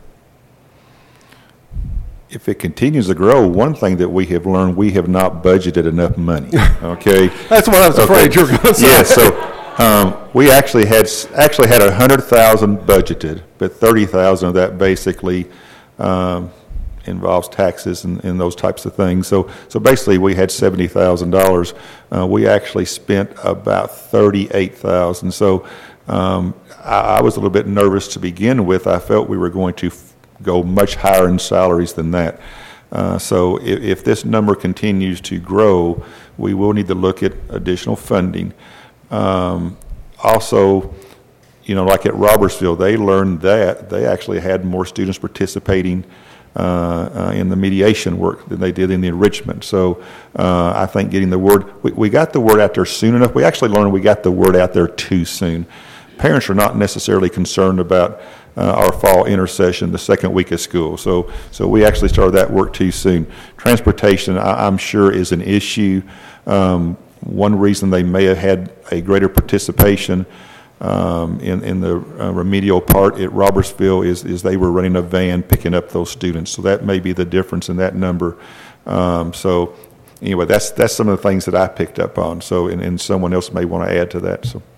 If it continues to grow, one thing that we have learned, we have not budgeted enough money. Okay, that's what I was okay. afraid you were going to say. Yeah, so um, we actually had actually had a hundred thousand budgeted, but thirty thousand of that basically um, involves taxes and, and those types of things. So, so basically, we had seventy thousand dollars. Uh, we actually spent about thirty-eight thousand. So, um, I, I was a little bit nervous to begin with. I felt we were going to go much higher in salaries than that. Uh, so if, if this number continues to grow, we will need to look at additional funding. Um, also, you know, like at Robertsville, they learned that they actually had more students participating uh, uh, in the mediation work than they did in the enrichment. So uh, I think getting the word, we, we got the word out there soon enough. We actually learned we got the word out there too soon. Parents are not necessarily concerned about Uh, our fall intercession the second week of school. So, so we actually started that work too soon. Transportation, I, I'm sure, is an issue. Um, one reason they may have had a greater participation um, in, in the uh, remedial part at Robertsville is, is they were running a van picking up those students. So that may be the difference in that number. Um, so anyway, that's, that's some of the things that I picked up on. So, and, and someone else may want to add to that. So.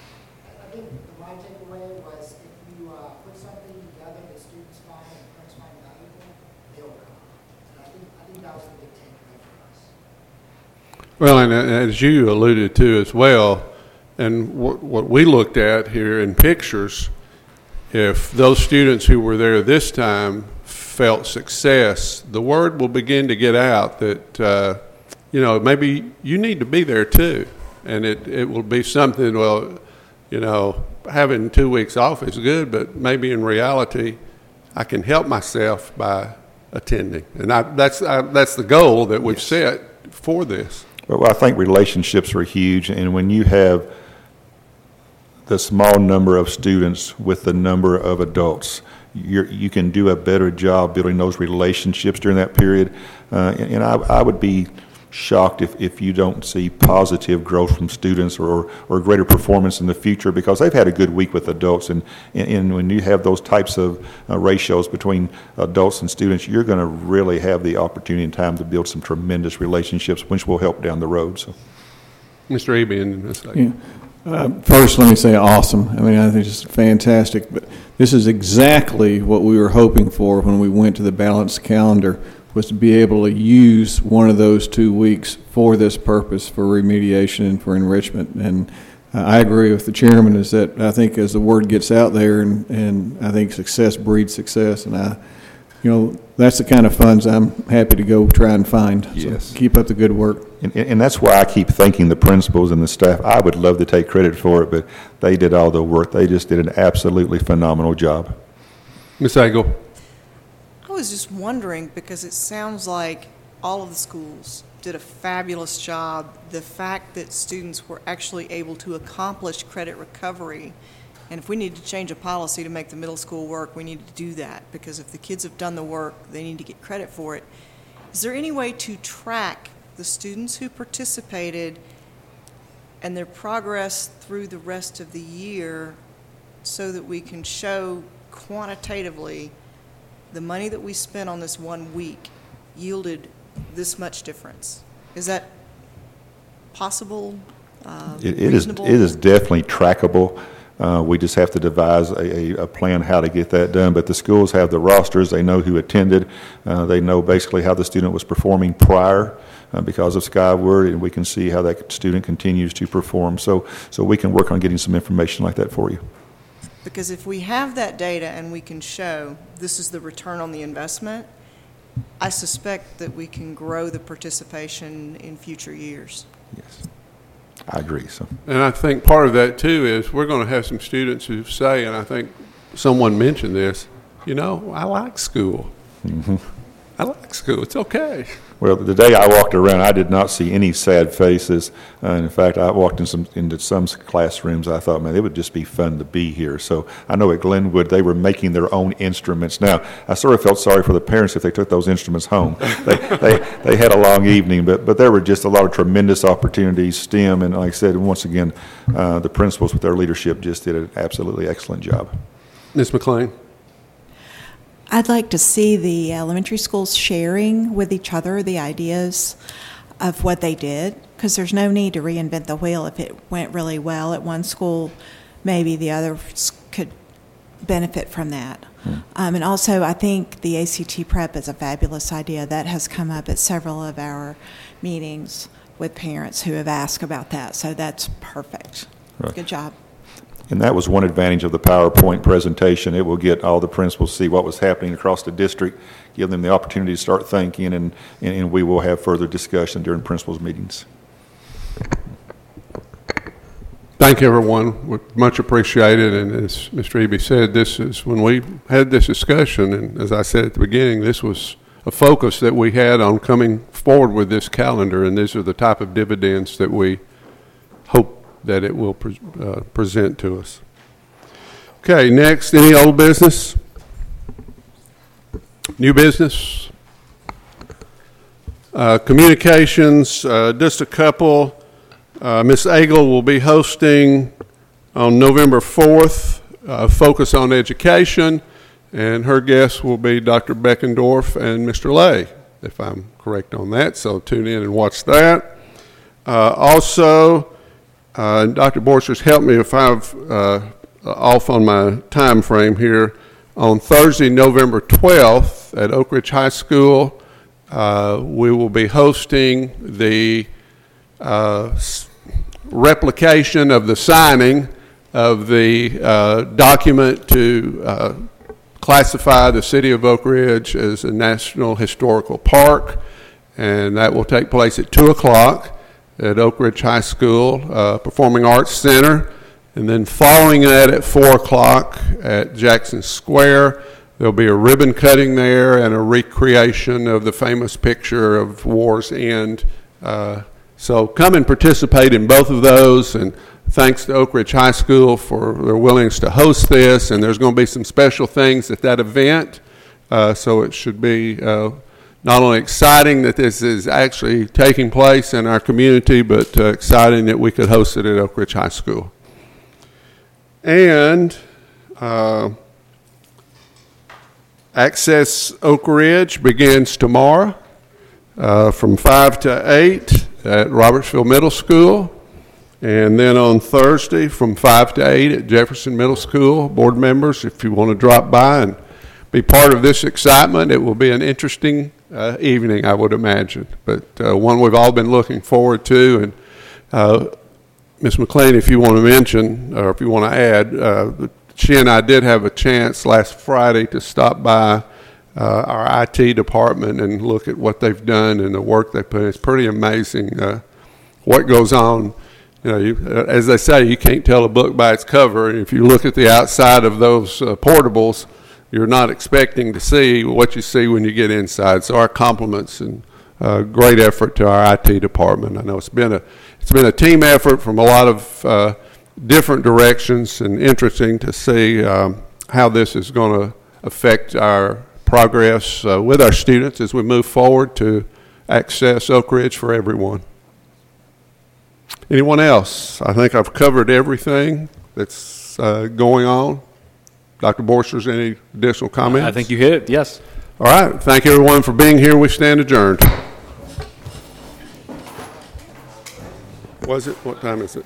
Well, and as you alluded to as well, and what, what we looked at here in pictures, if those students who were there this time felt success, the word will begin to get out that, uh, you know, maybe you need to be there too. And it, it will be something, well, you know, having two weeks off is good, but maybe in reality, I can help myself by attending. And I, that's, I, that's the goal that we've yes. set for this. Well, I think relationships are huge, and when you have the small number of students with the number of adults, you're, you can do a better job building those relationships during that period. Uh, and and I, I would be shocked if, if you don't see positive growth from students or, or greater performance in the future, because they've had a good week with adults. And, and, and when you have those types of uh, ratios between adults and students, you're going to really have the opportunity and time to build some tremendous relationships, which will help down the road. So, Mister Eby, in a second. Yeah. Uh, first, let me say awesome. I mean, I think it's fantastic. But this is exactly what we were hoping for when we went to the balanced calendar, was to be able to use one of those two weeks for this purpose, for remediation and for enrichment. And uh, I agree with the chairman, is that I think as the word gets out there, and, and I think success breeds success, and I, you know, that's the kind of funds I'm happy to go try and find. Yes. So keep up the good work. And, and that's why I keep thanking the principals and the staff. I would love to take credit for it, but they did all the work. They just did an absolutely phenomenal job. Miz Agel. I was just wondering, because it sounds like all of the schools did a fabulous job. The fact that students were actually able to accomplish credit recovery, and if we need to change a policy to make the middle school work, we need to do that, because if the kids have done the work, they need to get credit for it. Is there any way to track the students who participated and their progress through the rest of the year so that we can show quantitatively the money that we spent on this one week yielded this much difference? Is that possible, uh, It, it is, it reasonable? is definitely trackable. Uh, we just have to devise a, a, a plan how to get that done. But the schools have the rosters. They know who attended. Uh, they know basically how the student was performing prior uh, because of Skyward, and we can see how that student continues to perform. So, so we can work on getting some information like that for you. Because if we have that data and we can show this is the return on the investment, I suspect that we can grow the participation in future years. Yes, I agree. So, and I think part of that too is we're going to have some students who say, and I think someone mentioned this, you know, I like school. mm-hmm. I like school. It's okay. Well, the day I walked around, I did not see any sad faces. Uh, and in fact, I walked in some, into some classrooms. I thought, man, it would just be fun to be here. So I know at Glenwood, they were making their own instruments. Now, I sort of felt sorry for the parents if they took those instruments home. they, they, they had a long evening, but, but there were just a lot of tremendous opportunities, STEM. And like I said, once again, uh, the principals with their leadership just did an absolutely excellent job. Miz McLean. I'd like to see the elementary schools sharing with each other the ideas of what they did, because there's no need to reinvent the wheel. If it went really well at one school, maybe the others could benefit from that. Hmm. Um, and also, I think the A C T prep is a fabulous idea. That has come up at several of our meetings with parents who have asked about that, so that's perfect. Right. Good job. And that was one advantage of the PowerPoint presentation. It will get all the principals to see what was happening across the district, give them the opportunity to start thinking, and, and, and we will have further discussion during principals' meetings. Thank you, everyone. We're much appreciated. And as Mister Eby said, this is when we had this discussion, and as I said at the beginning, this was a focus that we had on coming forward with this calendar, and these are the type of dividends that we hope that it will pre- uh, present to us. Okay, next, any old business? New business? Uh, communications, uh, just a couple. Uh, Miz Agle will be hosting on November fourth, uh, Focus on Education, and her guests will be Doctor Beckendorf and Mister Lay, if I'm correct on that, so tune in and watch that. Uh, also, Uh, Doctor Borchers, help me if I've uh, off on my time frame here. On Thursday, November twelfth, at Oak Ridge High School, uh, we will be hosting the uh, s- replication of the signing of the uh, document to uh, classify the city of Oak Ridge as a National Historical Park, and that will take place at two o'clock. At Oak Ridge High School, uh, Performing Arts Center, and then following that at four o'clock at Jackson Square, there'll be a ribbon cutting there and a recreation of the famous picture of War's End. Uh, so come and participate in both of those, and thanks to Oak Ridge High School for their willingness to host this, and there's going to be some special things at that event, uh, so it should be uh, not only exciting that this is actually taking place in our community, but uh, exciting that we could host it at Oak Ridge High School. And uh, Access Oak Ridge begins tomorrow uh, from five to eight at Robertsville Middle School. And then on Thursday from five to eight at Jefferson Middle School. Board members, if you want to drop by and be part of this excitement, it will be an interesting Uh, evening, I would imagine, but uh, one we've all been looking forward to. And uh, Miz McLean, if you want to mention, or if you want to add, uh, she and I did have a chance last Friday to stop by uh, our I T department and look at what they've done and the work they put in. It's pretty amazing uh, what goes on. You know, you, as they say, you can't tell a book by its cover. And if you look at the outside of those uh, portables, you're not expecting to see what you see when you get inside. So our compliments and uh, great effort to our I T department. I know it's been a it's been a team effort from a lot of uh, different directions, and interesting to see um, how this is going to affect our progress uh, with our students as we move forward to access Oak Ridge for everyone. Anyone else? I think I've covered everything that's uh, going on. Doctor Borchers, any additional comments? I think you hit it, yes. All right. Thank you, everyone, for being here. We stand adjourned. Was it? What time is it?